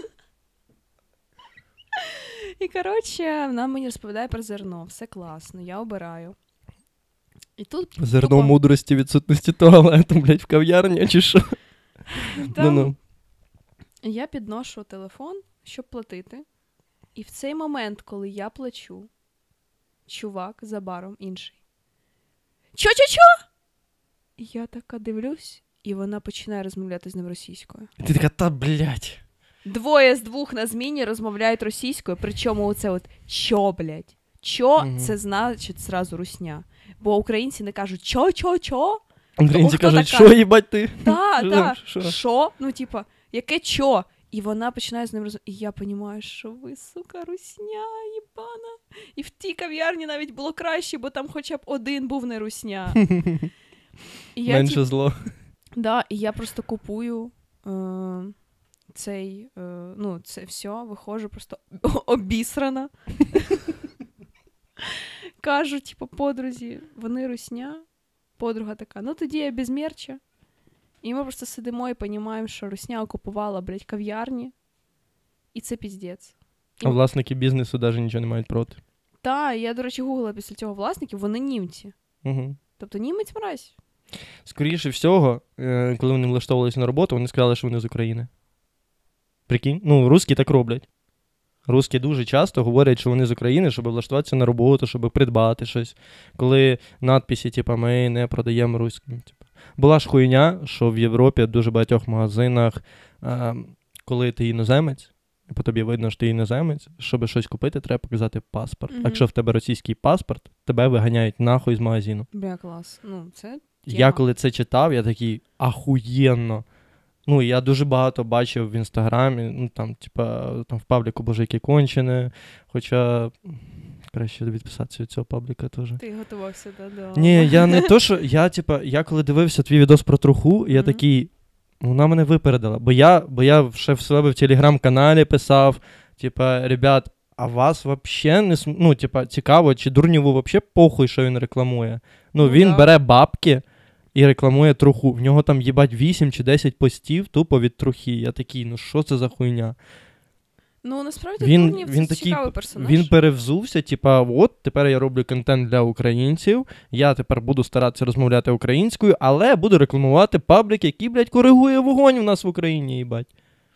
І, коротше, вона мені розповідає про зерно. Все класно, я обираю. І тут Зерно тупо... мудрості відсутності туалету, блядь, в кав'ярні, чи що? Там... Ну-ну. Я підношу телефон, щоб платити. І в цей момент, коли я плачу, чувак за баром інший. Чо-чо-чо? І я така дивлюсь, і вона починає розмовляти з ним російською. І ти така, та, блядь. Двоє з двох на зміні розмовляють російською, причому оце от «чо, блядь». «Чо» mm-hmm. це значить зразу русня. Бо українці не кажуть «чо-чо-чо». Українці кажуть, що, їбать ти? Так, так, що? Ну, типа, яке «чо»? І вона починає з ним розмовляти. І я розумію, що ви, сука, русня, їбана. І в тій кав'ярні навіть було краще, бо там хоча б один був не русня. І я, менше ті... зло. Да, і я просто купую е... цей, е... ну, це все, виходжу просто обісрана. Кажу, типу, подрузі, вони русня. Подруга така, ну тоді я без мерча. І ми просто сидимо і розуміємо, що русня окупувала, блядь, кав'ярні. І це піздець. І... А власники бізнесу навіть нічого не мають проти. Так, я, до речі, гуглила після цього власників, вони німці. Угу. Тобто німець мразь. Скоріше всього, е, коли вони влаштовувалися на роботу, вони сказали, що вони з України. Прикинь? Ну, русські так роблять. Русські дуже часто говорять, що вони з України, щоб влаштуватися на роботу, щоб придбати щось. Коли надписи, типу, ми не продаємо руським. Типу. Була ж хуйня, що в Європі в дуже багатьох магазинах, е, коли ти іноземець, по тобі видно, що ти іноземець, щоб щось купити, треба показати паспорт. Мгм. А якщо в тебе російський паспорт, тебе виганяють нахуй з магазину. Бля, клас. Ну, це Я тема. коли це читав, я такий, ахуєнно. Ну, я дуже багато бачив в Інстаграмі, ну, там, типа, там в пабліку «Боже, яке кончене», хоча краще відписатися від цього пабліка теж. Ти готувався, да, до... Ні, я не то, що, я, типа, я коли дивився твій відос про труху, я Мгм. такий, вона мене випередила, бо я, бо я ще в себе в телеграм-каналі писав, типа, ребят, а вас вообще не, см- ну, типа, цікаво, чи Дурнєву вообще похуй, що він рекламує? Ну, Ну, він да. бере бабки і рекламує труху. В нього там, їбать, вісім чи десять постів тупо від трухи. Я такий, ну що це за хуйня? Ну, насправді, Він, Дурнєв він це такий, цікавий персонаж. він перевзувся, типа, от, тепер я роблю контент для українців, я тепер буду старатися розмовляти українською, але буду рекламувати паблік, який, блядь, коригує вогонь в нас в Україні, їбать.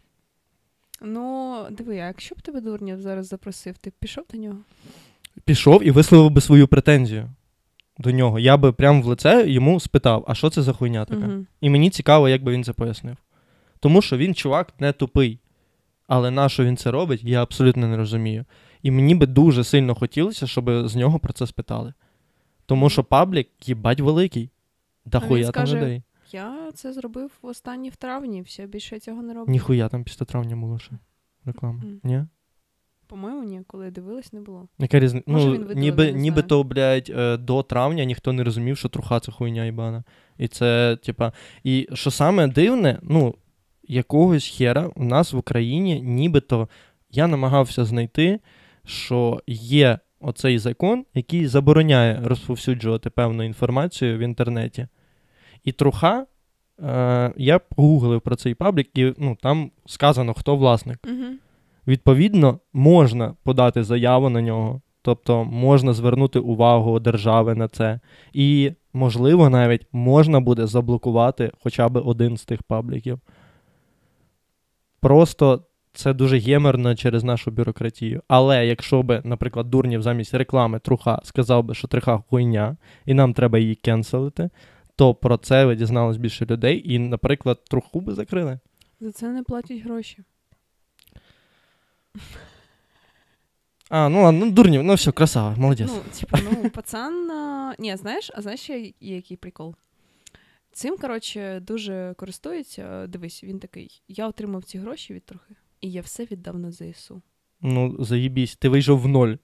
Ну, диви, а якщо б тебе Дурнєв зараз запросив, ти б пішов до нього? Пішов і висловив би свою претензію до нього. Я би прямо в лице йому спитав, а що це за хуйня така? Мгм. І мені цікаво, як би він це пояснив. Тому що він, чувак, не тупий. Але на що він це робить, я абсолютно не розумію. І мені би дуже сильно хотілося, щоб з нього про це спитали. Тому що паблік, їбать, великий. Да А він хуя там скаже, людей. Я це зробив в останній в травні, все, більше я цього не роблю. Ніхуя там після травня було ще реклама. Мгм. Ні? По-моєму, ні, коли я дивилась, не було. Яка різниця? Може, Ну, він видалив, ніби, я не ніби знаю. то, блядь, е, до травня ніхто не розумів, що труха це хуйня їбана. І це, типа, і що саме дивне, ну, якогось хера у нас в Україні нібито я намагався знайти, що є оцей закон, який забороняє розповсюджувати певну інформацію в інтернеті. І труха, е, я погуглив про цей паблік, і ну, там сказано, хто власник. Угу. Відповідно, можна подати заяву на нього, тобто можна звернути увагу держави на це. І, можливо, навіть можна буде заблокувати хоча б один з тих пабліків. Просто це дуже геморно через нашу бюрократію. Але якщо би, наприклад, Дурнєв замість реклами труха сказав би, що труха хуйня, і нам треба її кенселити, то про це ви дізнались більше людей, і, наприклад, труху би закрили. За це не платять гроші. А, ну ладно, ну Дурнєв, ну все, красава, молодець. Ну, типа, ну, пацан... а, Ні, знаєш, а знаєш, є є який прикол? Цим, коротше, дуже користується. Дивись, він такий, я отримав ці гроші від трохи, і я все віддав на ЗСУ. Ну, заєбісь, ти вийшов в ноль.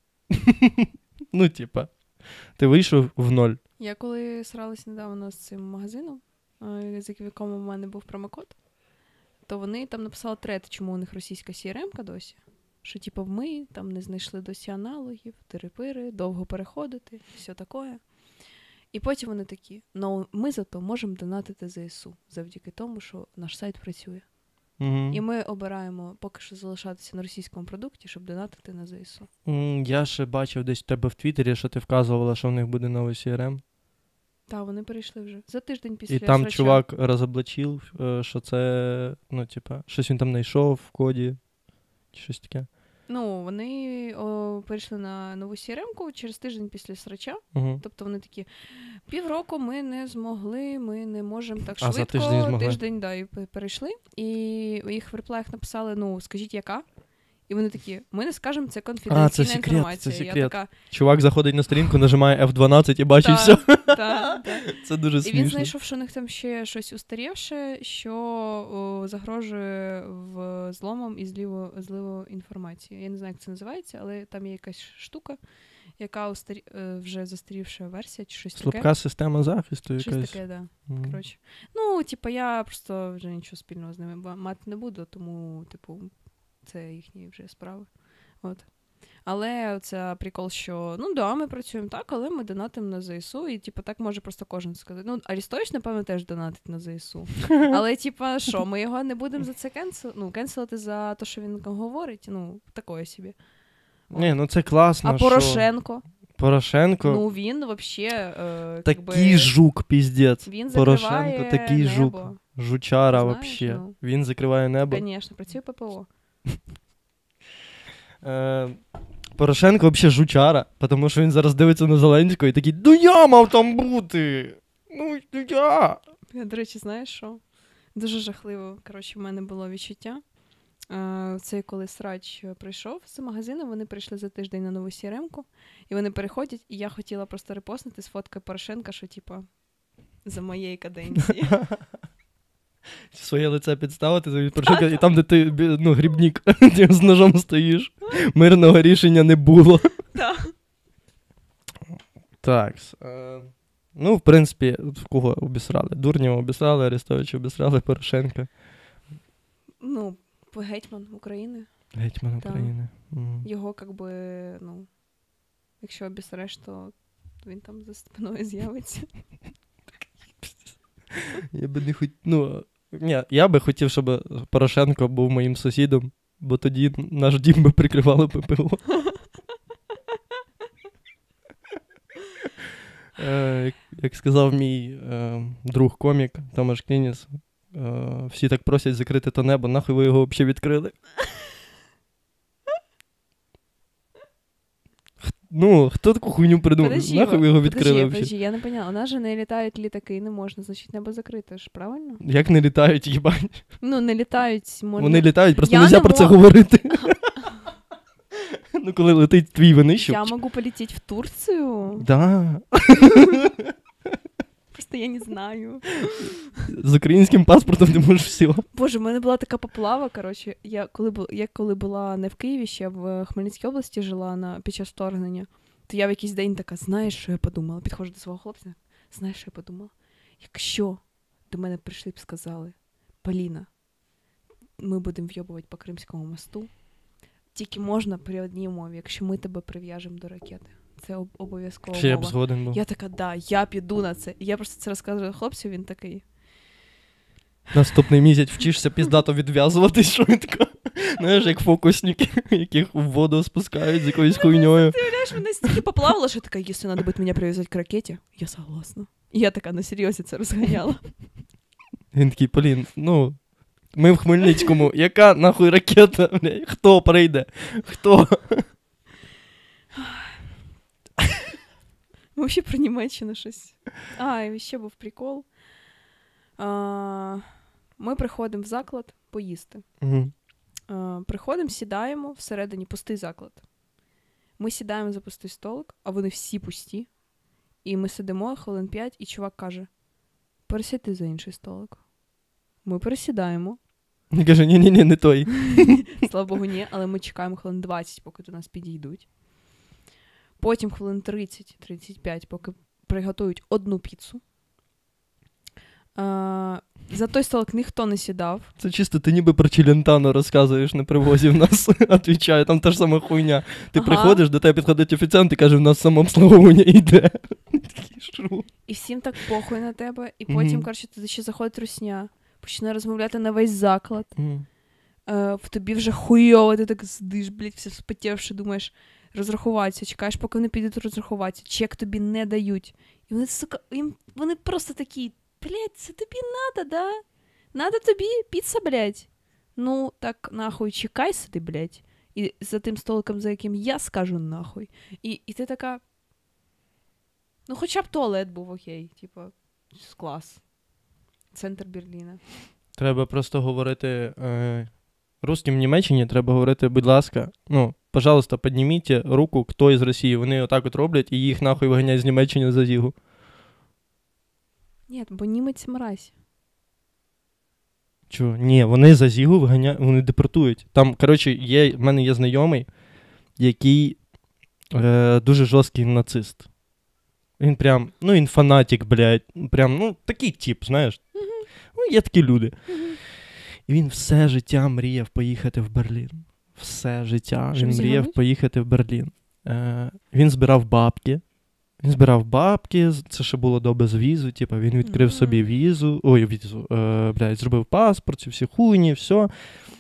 Ну, типа, ти вийшов в ноль. Я коли сралась недавно з цим магазином, е, з яким у мене був промокод, то вони там написали трет, чому у них російська сі ар ем-ка досі. Що, типу, ми там не знайшли досі аналогів, тирипири, довго переходити, все таке. І потім вони такі, ну, ми зато можемо донатити ЗСУ, завдяки тому, що наш сайт працює. Угу. І ми обираємо поки що залишатися на російському продукті, щоб донатити на ЗСУ. Я ще бачив десь в тебе в Твіттері, що ти вказувала, що в них буде новий сі ар ем. Та, вони перейшли вже. За тиждень після І там срача. чувак розоблачив, е, що це, ну, типа, щось він там знайшов в коді, чи щось таке. Ну, вони о, перейшли на нову сі ар ем-ку через тиждень після срача. Угу. Тобто вони такі, півроку ми не змогли, ми не можемо так А, за швидко. тиждень змогли? Тиждень, да, і пе- перейшли. І їх в реплаях написали, ну, скажіть, яка? І вони такі, ми не скажемо, це конфіденційна А, це секрет, інформація. це Я секрет. така, Чувак заходить на сторінку, нажимає еф дванадцять і бачить та, все. та, та. Це дуже І смішно. він знайшов, що у них там ще щось устарівше, що о, загрожує в зломом і зливу, зливу інформації. Я не знаю, як це називається, але там є якась штука, яка устарі... е, вже застарівша версія, чи щось таке. Слабка система захисту Щось якась. таке, да. М. Коротше. Ну, типа, я просто вже нічого спільного з ними ба- мати не буду, тому, типу, це їхні вже справи. От. Але це прикол, що, ну да, ми працюємо так, але ми донатимо на ЗСУ, і, типу, так може просто кожен сказати. Ну, Арістович, напевно, теж донатить на ЗСУ. Але, типа, що, ми його не будемо за це кенсел... ну, кенселити за те, що він говорить? Ну, такое собі. Ні, ну це класно, А що... Порошенко? Порошенко Ну, він вообще... Е, такий би, жук, піздець. Він Порошенко такий небо. жук. Жучара Знаєш, вообще. ну. Він закриває небо. Звісно, працює ППО. Е, Порошенко взагалі жучара, тому що він зараз дивиться на Зеленського і такий, ну я мав там бути! Ну я! Я, до речі, знаєш що? Дуже жахливо, коротше, в мене було відчуття. Е, Це коли срач прийшов з магазину, вони прийшли за тиждень на нову сі ар-емку, і вони переходять, і я хотіла просто репостнути з фоткою Порошенка, що, типа, за моєї каденції. Своє лице підставити, тобі Порошенка, і там, де ти, ну, грібник, ти з ножом стоїш. Мирного рішення не було. Так. Так. Е, ну, в принципі, в кого обісрали? Дурнєва обісрали, Арестовича обісрали, Порошенка. Ну, гетьман України. Гетьман Так. України. Мгм. Його, як би, ну, якщо обісреш, то він там за спиною з'явиться. Я би не хотів, ну, ні, я би хотів, щоб Порошенко був моїм сусідом, бо тоді наш дім би прикривало ППО. Е, як, як сказав мій е, друг-комік Томаш Клініс, е, всі так просять закрити то небо, нахуй ви його взагалі відкрили? Х- Ну, хто таку хуйню придумав? Подожди, Нахуй ви його подожди, відкрили взагалі? подожди, я не поняла. У нас же не літають літаки, не можна, значить небо закрите ж, правильно? Як не літають, їбать? Ну, не літають, можна... Вони літають, просто Я не можна не про це мог- говорити. Ну, коли летить твій винищувач. Я могу полететь в Турцию? Да. Просто я не знаю. З українським паспортом ти можеш все. Боже, в мене була така поплава, коротше. Я коли, бу- я коли була не в Києві, ще в Хмельницькій області жила на, під час вторгнення, то я в якийсь день така, знаєш, що я подумала? Підходжу до свого хлопця, знаєш, що я подумала? Якщо до мене прийшли б сказали, Поліна, ми будемо вйобувати по Кримському мосту, тільки можна при одній умові, якщо ми тебе прив'яжемо до ракети. Це об- обов'язково Ще я б умова. згоден був. Я така, да, я піду на це. І я просто це розказую хлопцю, він такий. Наступний місяць вчишся піздато відв'язуватись, що він така. Знаєш, як фокусники, яких в воду спускають з якоюсь хуйньою. Ти уявляєш, мене стільки поплавало, що я така, якщо треба буде мене прив'язати к ракеті, я согласна. І я така на серйозі це розганяла. Він такий, Полін, ну, ми в Хмельницькому, яка нахуй ракета, бля, хто прийде? Хто? Взагалі про Німеччину щось. А, і ще був прикол. А, ми приходимо в заклад поїсти. Мгм. А, приходимо, сідаємо, всередині пустий заклад. Ми сідаємо за пустий столик, а вони всі пусті. І ми сидимо хвилин п'ять, і чувак каже, пересядьте за інший столик. Ми пересідаємо. Він каже, ні-ні-ні, не той. Слава Богу, ні, але ми чекаємо хвилин двадцять, поки до нас підійдуть. Потім хвилин тридцять тридцять п'ять, поки приготують одну піцу. А, за той столик ніхто не сідав. Це чисто ти ніби про Челентано розказуєш на привозі в нас. Отвічаю, там та ж сама хуйня. Ти Ага. приходиш, до тебе підходить офіціант і каже, в нас самообслуговування йде. Такий, що? І всім так похуй на тебе. І потім, Мгм. коротше, туди ще заходить русня. Починає розмовляти на весь заклад. Мгм. Е, в тобі вже хуйово, ти так сидиш, блядь, все спотівши, думаєш, розрахуватися, чекаєш, поки вони підуть розрахуватися, чек тобі не дають. І вони, сука, їм, вони просто такі, блядь, це тобі надо, да? Надо тобі піца, блядь. Ну, так, нахуй, чекай сюди, блядь. І за тим столиком, за яким я скажу нахуй. І, і ти така, ну, хоча б туалет був окей, типу, клас. Центр Берліна. Треба просто говорити е, русским в Німеччині, треба говорити, будь ласка, ну, пожалуйста, підніміть руку, хто із Росії. Вони отак от роблять, і їх нахуй виганяють з Німеччини за зігу. Ні, бо німець мразь. Чого? Ні, вони за зігу виганяють, вони депортують. Там, коротше, є, в мене є знайомий, який е, дуже жорсткий нацист. Він прям, ну, він фанатик, блядь, прям, ну, такий тип, знаєш. Угу. Ну, є такі люди. Угу. І він все життя мріяв поїхати в Берлін. Все життя Щоб він мріяв зігнуть? поїхати в Берлін. Е, він збирав бабки. Він збирав бабки, це ще було до безвізу, типу, він відкрив Мгм. собі візу, ой, візу, е, блядь, зробив паспорт, ці всі хуйні, все.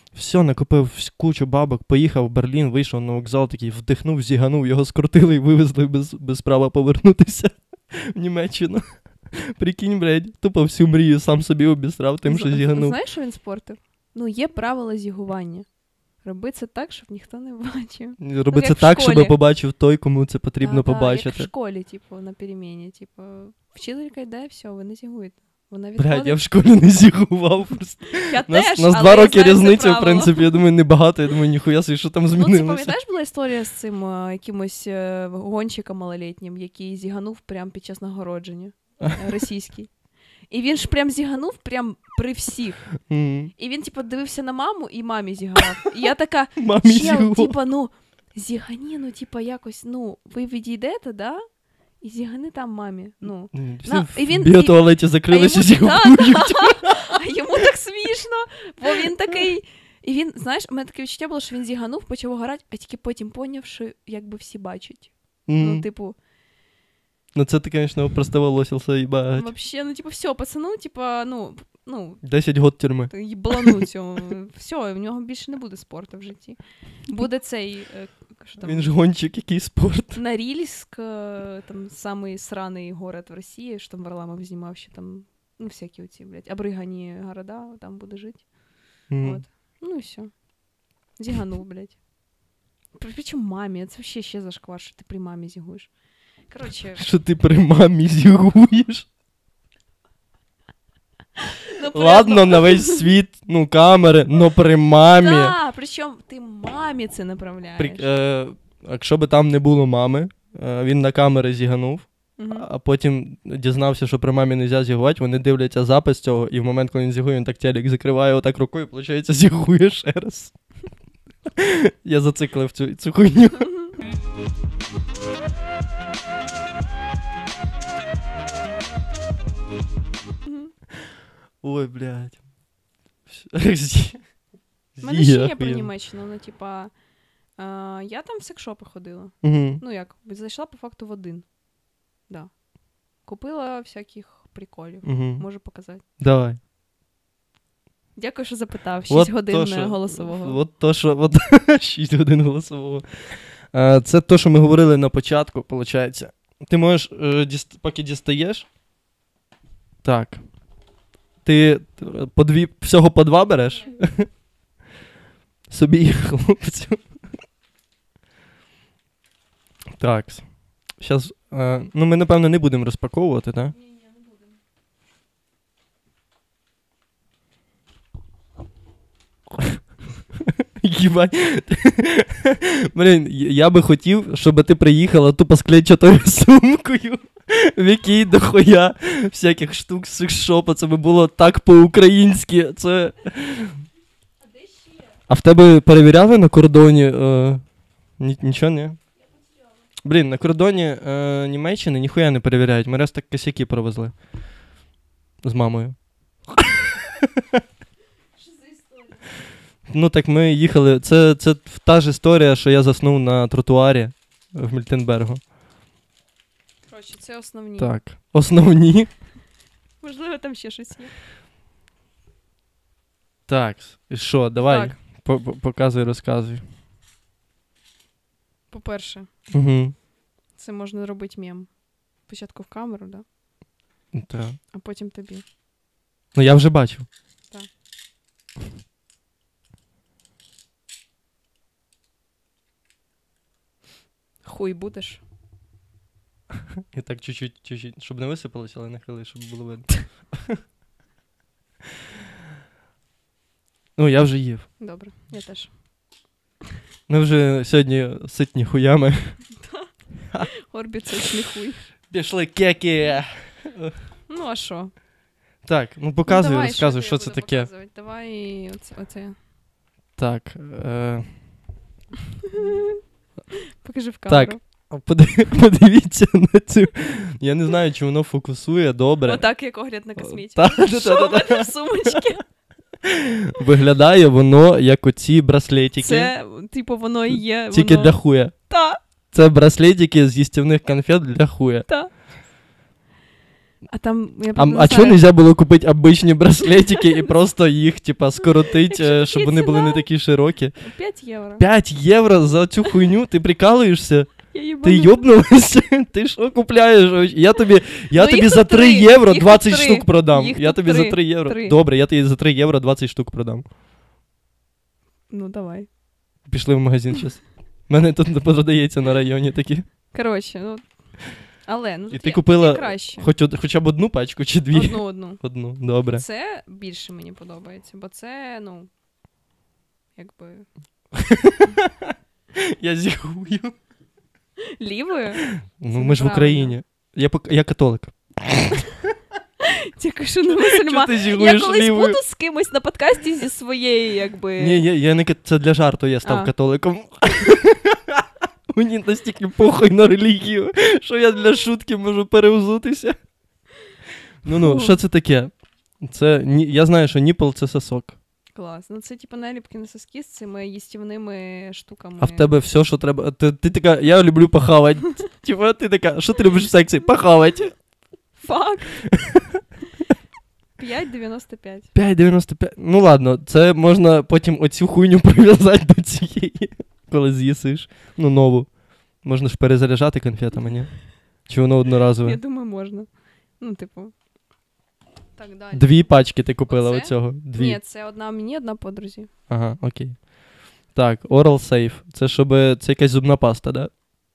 Все, накопив всь- кучу бабок, поїхав в Берлін, вийшов на вокзал, такий вдихнув, зіганув, його скрутили і вивезли без, без права повернутися в Німеччину. Прикинь, блядь, тупо всю мрію сам собі обісрав тим, що З- зіганув. Знаєш, що він спортив? Ну, є правила зігування. Роби це так, щоб ніхто не бачив. Роби як це в так, школі. щоб побачив той, кому це потрібно Та-та, побачити. Як в школі, типу, на переміні. Типу, вчителька йде, все, ви не зігуєте. Вона Блядь, відходить. я в школі не зігував просто. Я Нас, теж, нас але два я роки знаю це різниця, в правило. принципі, я думаю, небагато. Я думаю, ніхуя собі, що там Ну, це змінилося. пам'ятаєш, була історія з цим е, якимось е, гонщиком малолітнім, який зіганув прямо під час нагородження е, російський. І він ж прям зіганув прям при всіх. Мгм. І він, типу, дивився на маму і мамі зігавав. І я така, Мамі чел, зігував. типа, ну, зігані, ну, типа, якось, ну, ви відійдете, да? І зігани там мамі. Ну. Ні, Всі На- в і він- біотуалеті закрилися, а йому, да, зігують. а йому так смішно, бо він такий. І він, знаєш, у мене таке відчуття було, що він зіганув, почав горати, а тільки потім поняв, що якби всі бачать. Ну, Мгм. типу, Ну це ти, звісно, простоволосився, їбать. вообще, ну, типу, все, пацану, типа, ну, ну, десять год тюрми. їблану цього. Все, в нього більше не буде спорту в житті. Буде цей, е, що там, Він ж гонщик, який спорт. Норильск, е, там самий сраний город в Росії, що там Варламов знімав, що там, ну, всякі оці, блядь, обригані города, там буде жити. Мгм. От. Ну і все. Зіганув, блядь. При- Причому мамі, це взагалі ще зашквар, що ти при мамі зігуєш. Коротше, Що ти при мамі зігуєш? ну, при Ладно, одному- на весь світ, ну, камери, но при мамі. Да, причому ти мамі це направляєш. При, е, якщо би там не було мами, е, він на камери зіганув, Мгм. а потім дізнався, що при мамі не можна зігувати, вони дивляться запис цього, і в момент, коли він зігує, він так телек закриває отак рукою, і, виходить, зігує ще раз. Я зациклив цю, цю хуйню. Мгм. Ой, блядь. У мене ще є про Німеччину, ну, типа, е, я там в секшопи ходила. Угу. Ну як, зайшла по факту в один. Да. Купила всяких приколів. Угу. Можу показати. Давай. Дякую, що запитав. шість От годин то, що- голосового. От то, що... От шість годин голосового. Е, Це то, що ми говорили на початку, виходить. Ти можеш, е, діст... поки дістаєш. Так. Ти е, по дві... всього по два береш? Собі і хлопцю. Так. Зараз. Е, ну, ми, напевно, не будемо розпаковувати, так? Ні, ні, не будемо. Їбать. Блін, я би хотів, щоб ти приїхала тупо з клетчатою сумкою, в якій дохуя всяких штук з секшопу. Це би було так по-українськи. Це... А де ще? А в тебе перевіряли на кордоні? Е... Ні, нічого, ні? Блін, на кордоні е, Німеччини ніхуя не перевіряють. Ми раз так косяки провезли. З мамою. Що за історія? Ну так ми їхали. Це, це та ж історія, що я заснув на тротуарі в Мільтенбергу. Коротше, це основні. Так. Основні. Можливо, там ще щось є. Так. І що, давай. Так. По- по- Показуй, розказуй. По-перше, Угу. це можна робити мем. Спочатку в камеру, да? Так. А потім тобі. Ну я вже бачив. Так. Хуй будеш. І так чуть-чуть, чуть-чуть, щоб не висипалося, але нахили, щоб було видно. Ну, я вже їв. Добре, я теж. Ми вже сьогодні ситні хуями. Орбі це не хуй. Пішли кеки. Ну, а що? Так, ну показуй, Ну, давай, розказуй, ти що я це буду таке. показувати. Давай оце. оце. Так. Е... Покажи в камеру. Так. Подив- Подивіться на цю. Я не знаю, чи воно фокусує добре. Отак, як огляд на косметику. Та- та- та- Що та- в мене в сумочці? Виглядає воно як оці браслетики. Це, типу, воно і є. Тільки воно... для хуя. Та, Це браслетики з їстівних конфет для хуя. та. А там, я А, правда, не а чого знаю, нельзя було купити обичні браслетики і просто їх, типа, скоротить, Якщо е, щоб такі вони були не ціна. такі широкі? п'ять євро. п'ять євро за цю хуйню? Ти прикалуєшся? Я Ти їбану. йобнулася? Ти що купляєш? Я тобі, я Ну, тобі їх за тут три три, євро їх двадцять тут три. штук продам. Їх Я тут тобі три. за три євро. Три. Добре, я тобі за три євро двадцять штук продам. Ну, давай. Пішли в магазин зараз. У мене тут не продається на районі такі. Коротше, ну, але, ну, І тут ти є- купила є краще. Хоч од- хоча б одну пачку чи дві? Одну, одну. Одну, добре. Це більше мені подобається, бо це, ну, якби, Я зігую. лівою. Ну, Це ми ж в неправильно. Україні. Я, пок- я католик. Тільки що не Чого мусульман. ти Я зігуєш колись лівою? буду з кимось на подкасті зі своєї, якби... Ні, я, я не кат- це для жарту, я став А. католиком. Мені настільки похуй на релігію, що я для шутки можу перевзутися. Ну ну, Фу. що це таке? Це ні- я знаю, що ніпл це сосок. Клас. Ну, це, типу, наліпки на соски з цими їстівними штуками. А в тебе все, що треба. Ти, ти така, я люблю похавати. Типа, ти така, що ти любиш в сексі? Похавати. Фак. п'ять дев'яносто п'ять. п'ять дев'яносто п'ять. Ну ладно, це можна потім оцю хуйню прив'язати до цієї, коли з'їсиш. Ну, нову. Можна ж перезаряджати конфетами, ні? Чи воно одноразове? Я думаю, можна. Ну, типу. Так, далі. Дві пачки ти купила Оце? оцього? Дві. Ні, це одна мені, одна подрузі. Ага, окей. Так, Oral Safe. Це щоб це якась зубна паста, да?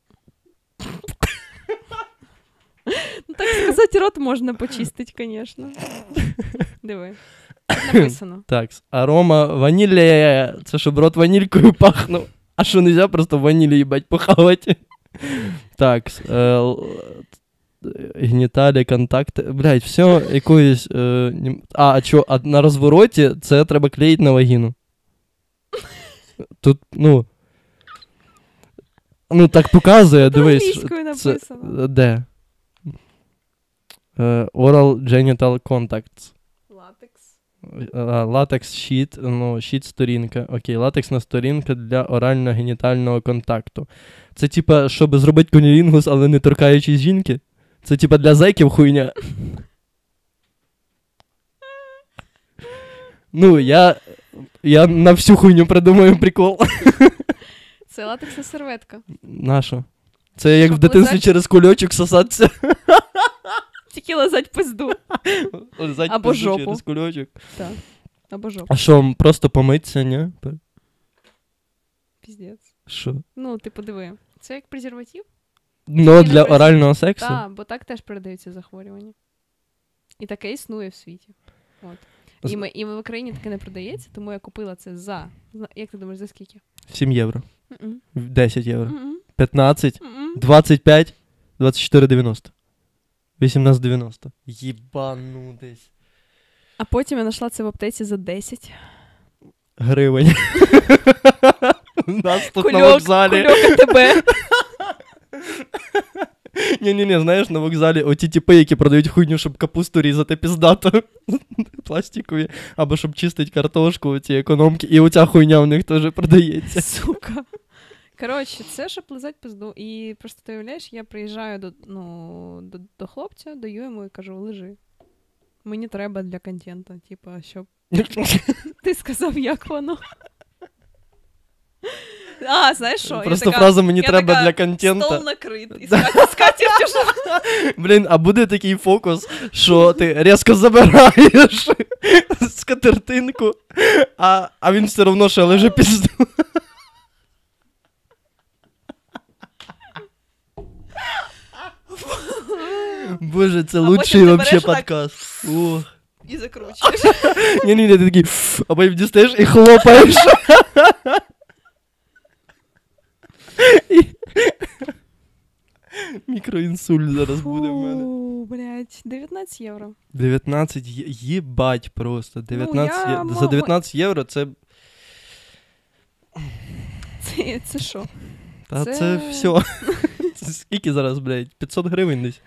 Ну, так сказати, рот можна почистити, звісно. Диви. Тут написано. Так, арома ванілія. Це щоб рот ванількою пахнув. А що, нельзя просто ванілі, їбать, похавати? Так, е, л- геніталії, контакти. Блядь, все якоюсь... Е, нім- а, а що, а на розвороті це треба клеїти на вагіну. Тут, ну... Ну, так показує, Тут дивись. англійською це- написано. Де? Е, Oral Genital Contacts. Латекс. Латекс щит, ну, щит сторінка. Окей, латексна сторінка для орально-генітального контакту. Це типа, щоб зробити кунілінгус, але не торкаючись жінки? Це типа для зайків хуйня. Ну, я. Я на всю хуйню придумаю прикол. Це латексна серветка. Нащо? Це як Щоб в дитинстві лизать? через кульочок сосатися. Тільки лизать пизду. Лизать Або пизду жопу. через кульочок. Так. Або жопу. А що, просто помитися, ні? Піздець. Що? Ну, ти подиви. Це як презерватив? Ну, Ні, для не орального сексу? Так, бо так теж передаються захворювання. І таке існує в світі. От. І, ми, і в Україні таке не продається, тому я купила це за. зна- Як ти думаєш, за скільки? сім євро. М-м. десять євро. М-м. п'ятнадцять. М-м. двадцять п'ять. двадцять чотири дев'яносто. вісімнадцять дев'яносто. Єбанутись. А потім я знайшла це в аптеці за десять. Гривень. У нас тут на Кульок, вокзалі. кульок АТБ. Ні-ні-ні, знаєш, на вокзалі оті тіпи, які продають хуйню, щоб капусту різати піздато. Пластикові. Або щоб чистити картошку, оці економки. І оця хуйня в них теж продається. Сука. Коротше, це щоб лизать пизду. І просто ти уявляєш, я приїжджаю до, ну, до, до хлопця, даю йому і кажу, лежи. Мені треба для контенту, типа, щоб ти сказав, як воно. А, знаєш що? Просто я така, фраза «мені я треба така, для контента». Стол накрит. І скатерть уже. Блін, а буде такий фокус, що ти різко забираєш скатертинку, а, а він все одно ще лежить пізду. Боже, це потім лучший ти вообще береш так- подкаст. Ох. І закручуєш. Ні-ні-ні, ти такий, а потім дістаєш і хлопаєш. І- Мікроінсульт зараз буде в мене. Фу, блядь, дев'ятнадцять євро. дев'ятнадцять є... їбать просто. дев'ятнадцять Ну, я є... За мала- дев'ятнадцять євро це... Це, це що? Та це, Це- все. Це скільки зараз, блядь? п'ятсот гривень десь?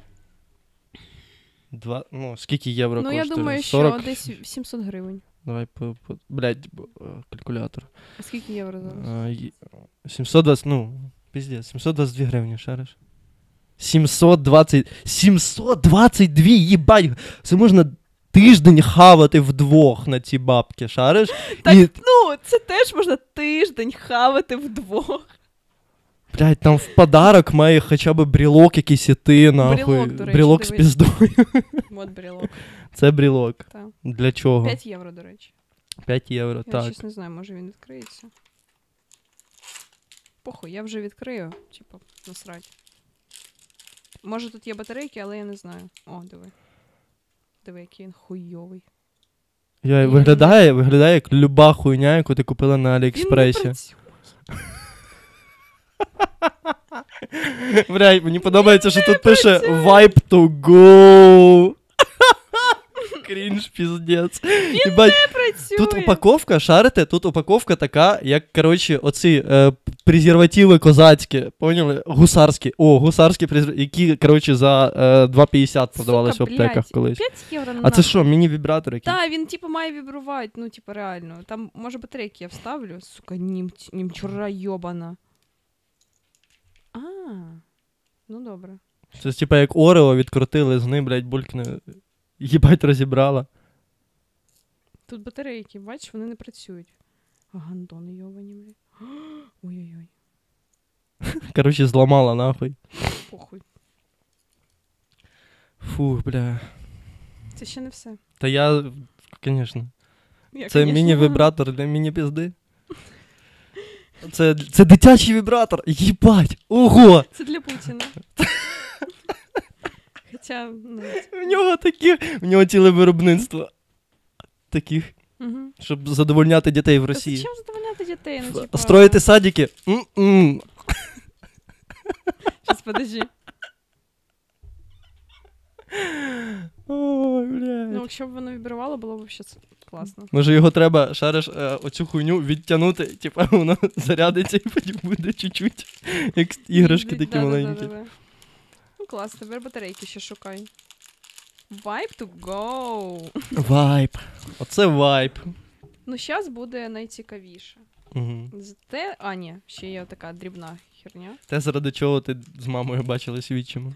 Два... Ну, скільки євро Ну, коштує? я думаю, сорок? що десь сімсот гривень. Давай, по, по... блядь, бо- е, калькулятор. А скільки євро зараз? А, є- сімсот двадцять, ну, пиздец, сімсот двадцять дві гривні, шариш? сімсот двадцять... сімсот двадцять два, їбать! Це можна тиждень хавати вдвох на ці бабки, шариш? Так, І, ну, це теж можна тиждень хавати вдвох. блядь, там в подарок має хоча б брілок якийсь іти, нахуй. Брілок, до речі, брілок з дивись. піздою. От брілок. Це брілок. Так. Для чого? п'ять євро, до речі. п'ять євро, Я так. щось не знаю, може він відкриється. Похуй, я вже відкрию. Типа, насрать. Може тут є батарейки, але я не знаю. О, диви. Диви, який він хуйовий. Я, Ні, виглядає, виглядає як люба хуйня, яку ти купила на Він не Аліекспресі. працює. Блядь, мені подобається, що тут пише Vibe to go. Крінж, піздець. Він Єбать, не працює. тут упаковка, шарите, тут упаковка така, як, коротше, оці е, презервативи козацькі, поняли? Гусарські. О, гусарські презервативи, які, коротше, за е, два п'ятдесят продавались в Сука, аптеках блядь, колись. п'ять євро на А це що, міні-вібратор який? Так, він, типу, має вібрувати, ну, типу, реально. Там, може, батарейки я вставлю. Сука, німч... німчура йобана. А, ну, добре. Це типа як Орео відкрутили з ним, блядь, булькне. Їбать розібрала. Тут батарейки, бачиш, вони не працюють. Гандони йобані, блядь. Ой-ой-ой. Коротше, зламала нахуй. Похуй. Фух, бля. Це ще не все. Та я, звісно. Я, Це конечно, міні-вібратор для міні-пізди. Це, це дитячий вібратор. Їбать. Ого! Це для Путіна. Хоча, ну... В нього таких, в нього ціле виробництво. Таких, Угу. щоб задовольняти дітей в Та Росії. зачем задовольняти дітей? Ну, типа... Строїти садики? М-м. Щас, подожди. Ой, блядь. Ну, якщо б воно вібрувало, було б ще класно. Може його треба, шариш, е, оцю хуйню відтягнути, типа воно зарядиться і потім буде чуть-чуть, як іграшки такі маленькі. Да-да-да-да. Ну, клас, тепер батарейки ще шукай. Vibe to go. Вайп. Оце вайп. Ну, зараз буде найцікавіше. Угу. Те, а, ні, ще є така дрібна херня. Те, заради чого ти з мамою бачились відчимо.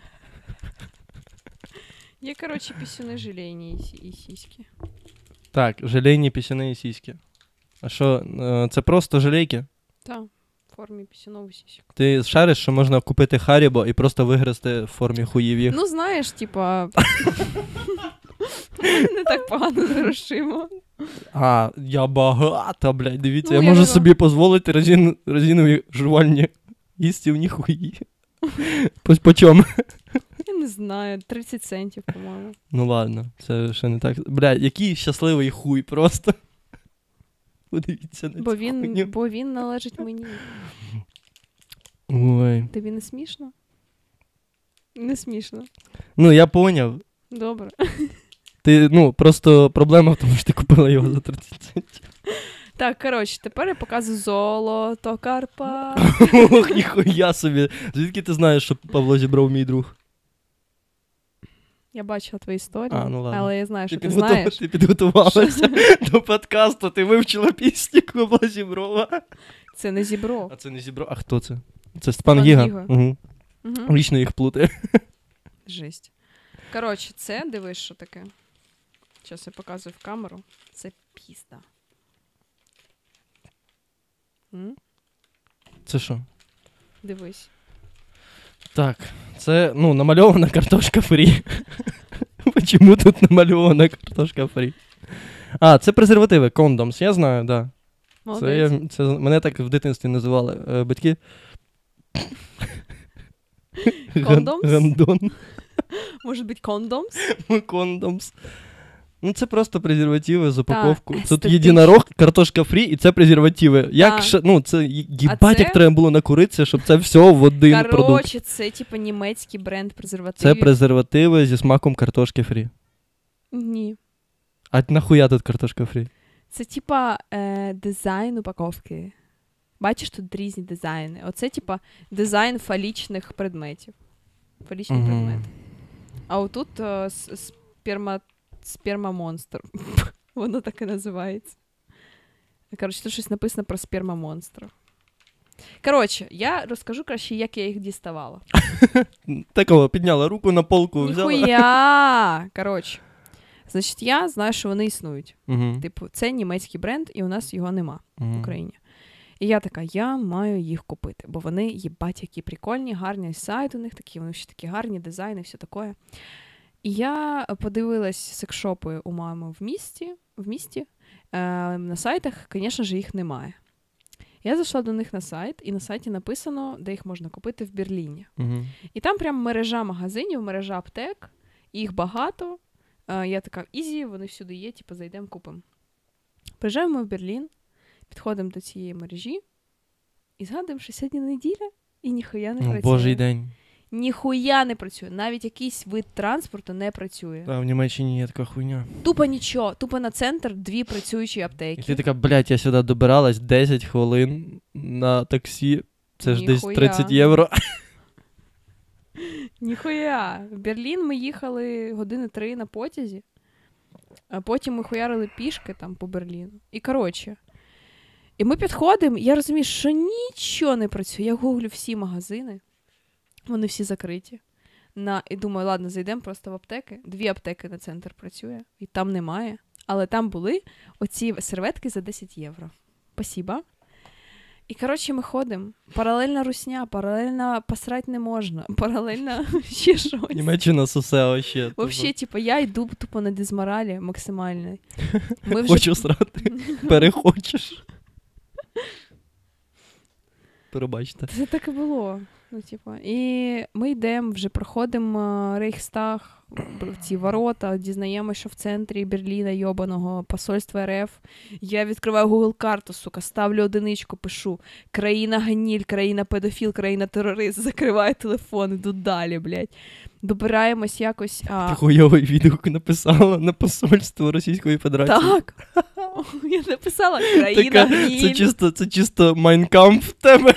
Є, коротше, пісюни желейні і, сі- і сіськи. Так, желейні пісюни і сіськи. А що, е, це просто желейки? Так, в формі пісюнових сісік. Ти шариш, що можна купити Харібо і просто вигризти в формі хуїв їх? Ну, знаєш, типа... Не так погано з грошима. А, я багата, блядь, дивіться, Ну, я я можу не собі дозволити резин, резинові жувальні їстівні хуї. По, по чому? Я не знаю, тридцять центів, по-моєму. Ну ладно, це ще не так. Бля, який щасливий хуй просто. Подивіться на Бо цю він, хуйню. бо він належить мені. Ой. Тобі не смішно? Не смішно. Ну, я поняв. Добре. Ти, ну, просто проблема в тому, що ти купила його за тридцять центів. Так, коротше, тепер я показую золото Карпа. Ох, ніхуя собі. Звідки ти знаєш, що Павло Зібров мій друг? Я бачила твої історії, А, ну ладно. але я знаю, що Ти, ти, підготов... знаєш. ти підготувалася до подкасту, ти вивчила пісню Павла Зіброва. Це не зібро. А це не Зібров, а хто це? Це Степан Степан Гіга. Гіга. Угу. Угу. Лічно їх плутає. Жесть. Коротше, це, дивись, що таке. Зараз я показую в камеру. Це пізда. М? Це що? Дивись. Так, це, ну, намальована картошка фрі. Чому тут намальована картошка фрі? А, це презервативи, кондомс, я знаю, так. Да. Це, Молодець. я, це мене так в дитинстві називали е, батьки. Кондомс? Ган- Гандон. Може бути кондомс? Кондомс. Ну, це просто презервативи з упаковку. Тут естетично. єдинорог, картошка фрі і це презервативи. Як Так. ще, ну, це їбать, це? як треба було накуритися, щоб це все в один продукт. Коротше, це типу німецький бренд Це презервативів. презервативи зі смаком картошки фрі. Ні. А нахуя тут картошка фрі? Це типа е, дизайн упаковки. Бачиш, тут різні дизайни. Оце типа дизайн фалічних предметів. Фалічні Мгм. предмети. А отут е, с- сперма, сперма-монстр. Воно так і називається. Коротше, тут щось написано про сперма-монстра. Коротше, я розкажу краще, як я їх діставала. Такого, підняла руку на полку, взяла. Ніхуя! Коротше. Значить, я знаю, що вони існують. Угу. Типу, це німецький бренд, і у нас його нема Угу. в Україні. І я така, я маю їх купити, бо вони, їбать, які прикольні, гарні сайт у них такі, вони ще такі гарні, дизайни, все таке. І я подивилась секшопи у мами в місті, в місті. Е, на сайтах, звісно ж, їх немає. Я зайшла до них на сайт, і на сайті написано, де їх можна купити в Берліні. Угу. І там прям мережа магазинів, мережа аптек, їх багато. Е, я така, ізі, вони всюди є, типу, зайдемо, купимо. Приїжджаємо в Берлін, підходимо до цієї мережі і згадуємо, що сьогодні неділя і ніхуя не О, працює. Божий день. Ніхуя не працює. Навіть якийсь вид транспорту не працює. А в Німеччині є така хуйня. Тупо нічого. Тупо на центр дві працюючі І аптеки. ти така, блядь, я сюди добиралась десять хвилин на таксі. Це ж десь Ніхуя. тридцять євро. Ніхуя. В Берлін ми їхали години три на потязі, а потім ми хуярили пішки там по Берліну. І коротше. І ми підходимо, і я розумію, що нічого не працює. Я гуглю всі магазини. Вони всі закриті. На, і думаю, ладно, зайдемо просто в аптеки. Дві аптеки на центр працює, і там немає. Але там були оці серветки за десять євро. Спасибо. І, коротше, ми ходимо. Паралельна русня, паралельно посрать не можна, паралельно ще щось. Німеччина сосе вообще. Взагалі, типу, я йду тупо на дезморалі максимальної. Ми вже... Хочу срати. Перехочеш. Перебачте. Це так і було. Ну, типу. І ми йдемо, вже проходимо Рейхстаг, ці ворота, дізнаємося, що в центрі Берліна, йобаного, посольства РФ. Я відкриваю Google карту, сука, ставлю одиничку, пишу країна ганіль, країна педофіл, країна терорист, закриваю телефон, іду далі, блядь. Добираємось якось... А... Ти хуйовий відгук написала на посольство Російської Федерації. Так. Я написала країна Така, ганіль. це чисто, це чисто Майнкамп в тебе.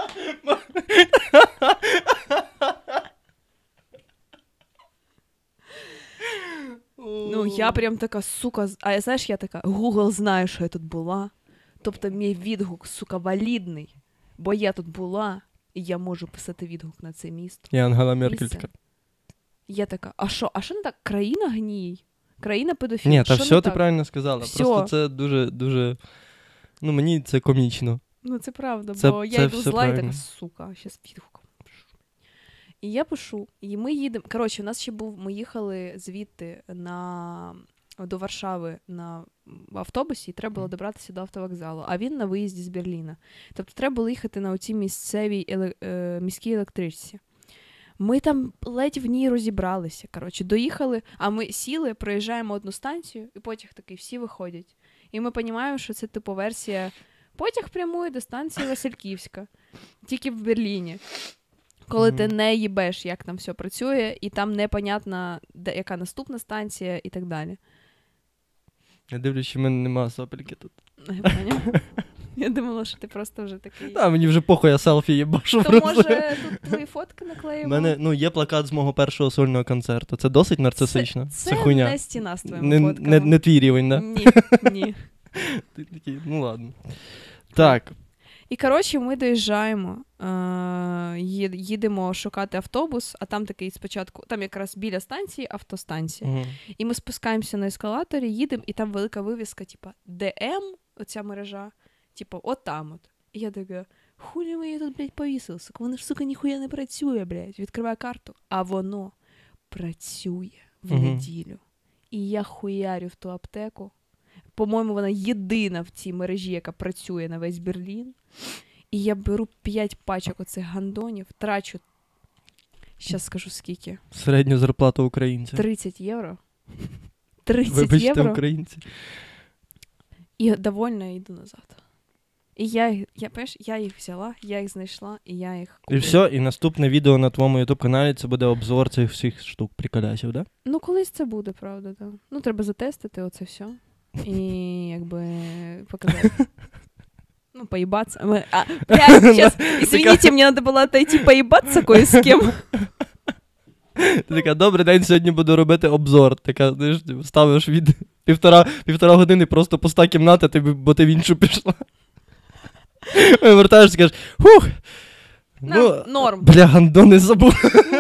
Ну, я прям така, сука, а я, знаєш, я така, Google знає, що я тут була. Тобто мій відгук, сука, валідний, бо я тут була, і я можу писати відгук на це місто. І Ангела Меркель Місце. така. Я така, а що, а що не так? Країна гній? Країна педофіл? Ні, та Що все не ти так? правильно сказала. Всьо. Просто це дуже, дуже, ну мені це комічно. Ну, це правда, Це- бо це я йду все зла і така, правильно. сука, щас відгук. І я пишу, і ми їдемо. Коротше, у нас ще був, ми їхали звідти на, до Варшави на автобусі, і треба було добратися до автовокзалу, а він на виїзді з Берліна. Тобто треба було їхати на оцій місцевій еле, е, міській електричці. Ми там ледь в ній розібралися, коротше, доїхали, а ми сіли, проїжджаємо одну станцію, і потяг такий, всі виходять. І ми розуміємо, що це типу версія потяг прямує до станції Васильківська, тільки в Берліні. Коли Мгм. ти не їбеш, як там все працює, і там непонятно, де, яка наступна станція і так далі. Я дивлюсь, що в мене нема сопельки тут. Я поняла. Я думала, що ти просто вже такий. Та, мені вже похуй, я селфі їбашу То просто. може тут твої фотки У наклеїмо? мене, ну, є плакат з мого першого сольного концерту. Це досить нарцисично. Це, Це хуйня. не стіна з твоїми Не, фотками. не, не твій рівень, да? Ні, ні. Ти такий, ну ладно. Так. І, коротше, ми доїжджаємо, е- їд- їдемо шукати автобус, а там такий спочатку, там якраз біля станції автостанція. Угу. І ми спускаємося на ескалаторі, їдемо, і там велика вивіска, типа, ДМ, оця мережа, типу, от там от. І я така, хулі ми її тут, блядь, повісили, сука, воно ж, сука, ніхуя не працює, блядь. Відкриваю карту, а воно працює в Мгм. неділю. І я хуярю в ту аптеку. По-моєму, вона єдина в цій мережі, яка працює на весь Берлін. І я беру п'ять пачок оцих гандонів, трачу, щас скажу скільки, Середню зарплату українця. тридцять євро. тридцять Вибачте, євро. українці. І довольна йду назад. І я, їх- я, пеш, я їх взяла, я їх знайшла, і я їх І купила. все, і наступне відео на твоєму ютуб-каналі це буде обзор цих всіх штук приколясів, да? Ну, колись це буде, правда, да. Ну, треба затестити оце все. І, якби, показати. Ну, поїбатися. Ми... А, блядь, сейчас, извините, мені треба було отойти поїбатися кое з ким. Ти така, добрий день, сьогодні буду робити обзор. Така, знаєш, ти ставиш від півтора, півтора години просто пуста кімната, ти, бо ти в іншу пішла. Вертаєшся і кажеш, фух, Ну, норм. Бля, гандони забув.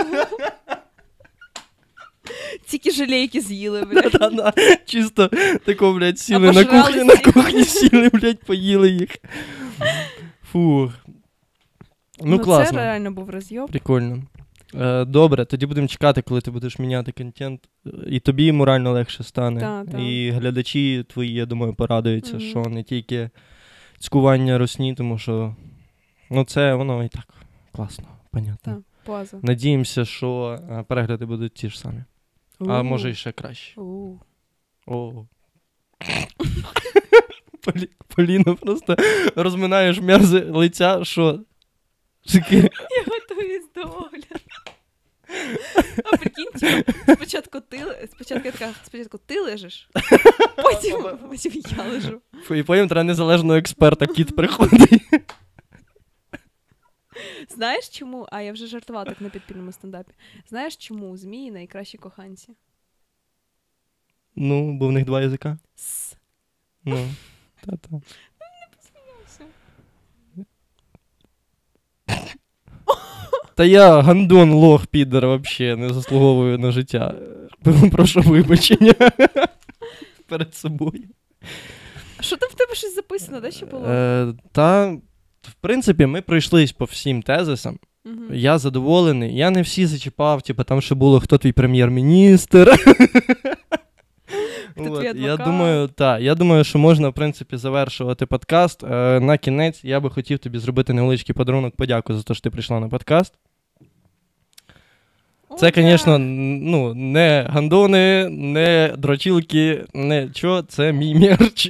Тільки жалейки з'їли, блядь. Да-да, чисто тако, блядь, сіли Або на кухні, жрали на всіх. кухні сіли, блядь, поїли їх. Фух. Ну, Це класно. реально був роз'єб. Прикольно. Е, добре, тоді будемо чекати, коли ти будеш міняти контент. І тобі морально легше стане. Та, та. І глядачі твої, я думаю, порадуються, Мгм. що не тільки цькування русні, тому що ну це воно і так класно, понятно. Так, поза. Надіємося, що е, перегляди будуть ті ж самі. А У. може і ще краще. У. О. Полі... Поліна просто розминаєш м'язи лиця, що таке. Я готуюсь до огляду. А прикинь, типу, спочатку ти, ли- спочатку я така, спочатку ти лежиш, потім, потім я лежу. І потім треба незалежного експерта, кіт приходить. Знаєш чому? А я вже жартувала так на підпільному стендапі. Знаєш чому змії найкращі коханці? Ну, бо в них два язика. С. Ну, та-та. Все. Та я гандон, лох, підер, вообще не заслуговую на життя. Прошу вибачення перед собою. Що там в тебе щось записано, де ще було? Е, та, в принципі, ми пройшлись по всім тезисам. Мгм. Я задоволений. Я не всі зачіпав, типу, там ще було, хто твій прем'єр-міністр. Хто От, твій я адвокат? думаю, та, я думаю, що можна, в принципі, завершувати подкаст. Е, на кінець я би хотів тобі зробити невеличкий подарунок, подяку за те, що ти прийшла на подкаст. Це, О, звісно, да. ну, не гандони, не дрочілки, не чо, це мій мерч.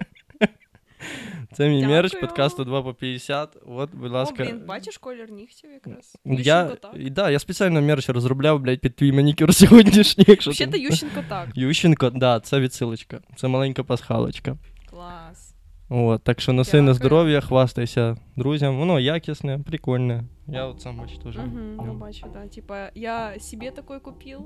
Це мій мерч Дякую. подкасту два по п'ятдесят. От, будь О, ласка. блін, бачиш колір нігтів якраз. Я, Ющенко так. і, да, я спеціально мерч розробляв, блядь, під твій манікюр сьогоднішній. Якщо Взагалі-то ти- Ющенко так. Ющенко, да, це відсилочка. Це маленька пасхалочка. Клас. От, так що носи на Дякую. здоров'я, хвастайся друзям. Воно якісне, прикольне. Я от сам бачу теж. Угу, в ну, ньому. бачу, да. Типа, я себе такой купил.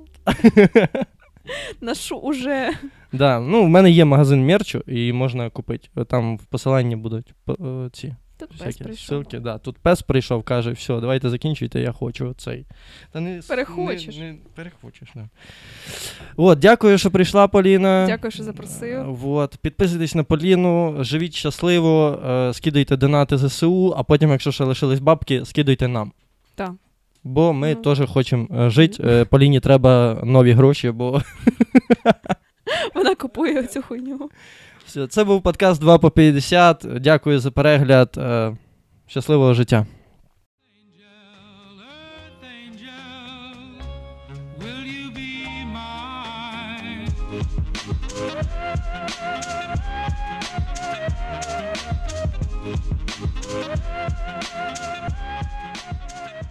Ношу уже. Да, ну, в мене є магазин мерчу, і можна купити. Там в посиланні будуть по- е, ці Тут пес всякі прийшов. ссылки. Да. Тут пес прийшов, каже, все, давайте закінчуйте, я хочу цей. Та не, с- Перехочеш. Не, не, перехочеш, да. От, дякую, що прийшла, Поліна. Дякую, що запросив. От, підписуйтесь на Поліну, живіть щасливо, е, скидайте донати ЗСУ, а потім, якщо ще лишились бабки, скидайте нам. Так. Бо ми Ну. теж хочемо е, жити. Е, Поліні треба нові гроші, бо Вона купує цю хуйню. все. Це був подкаст два по п'ятдесят. Дякую за перегляд. Е, щасливого життя. Earth angel, will you be mine?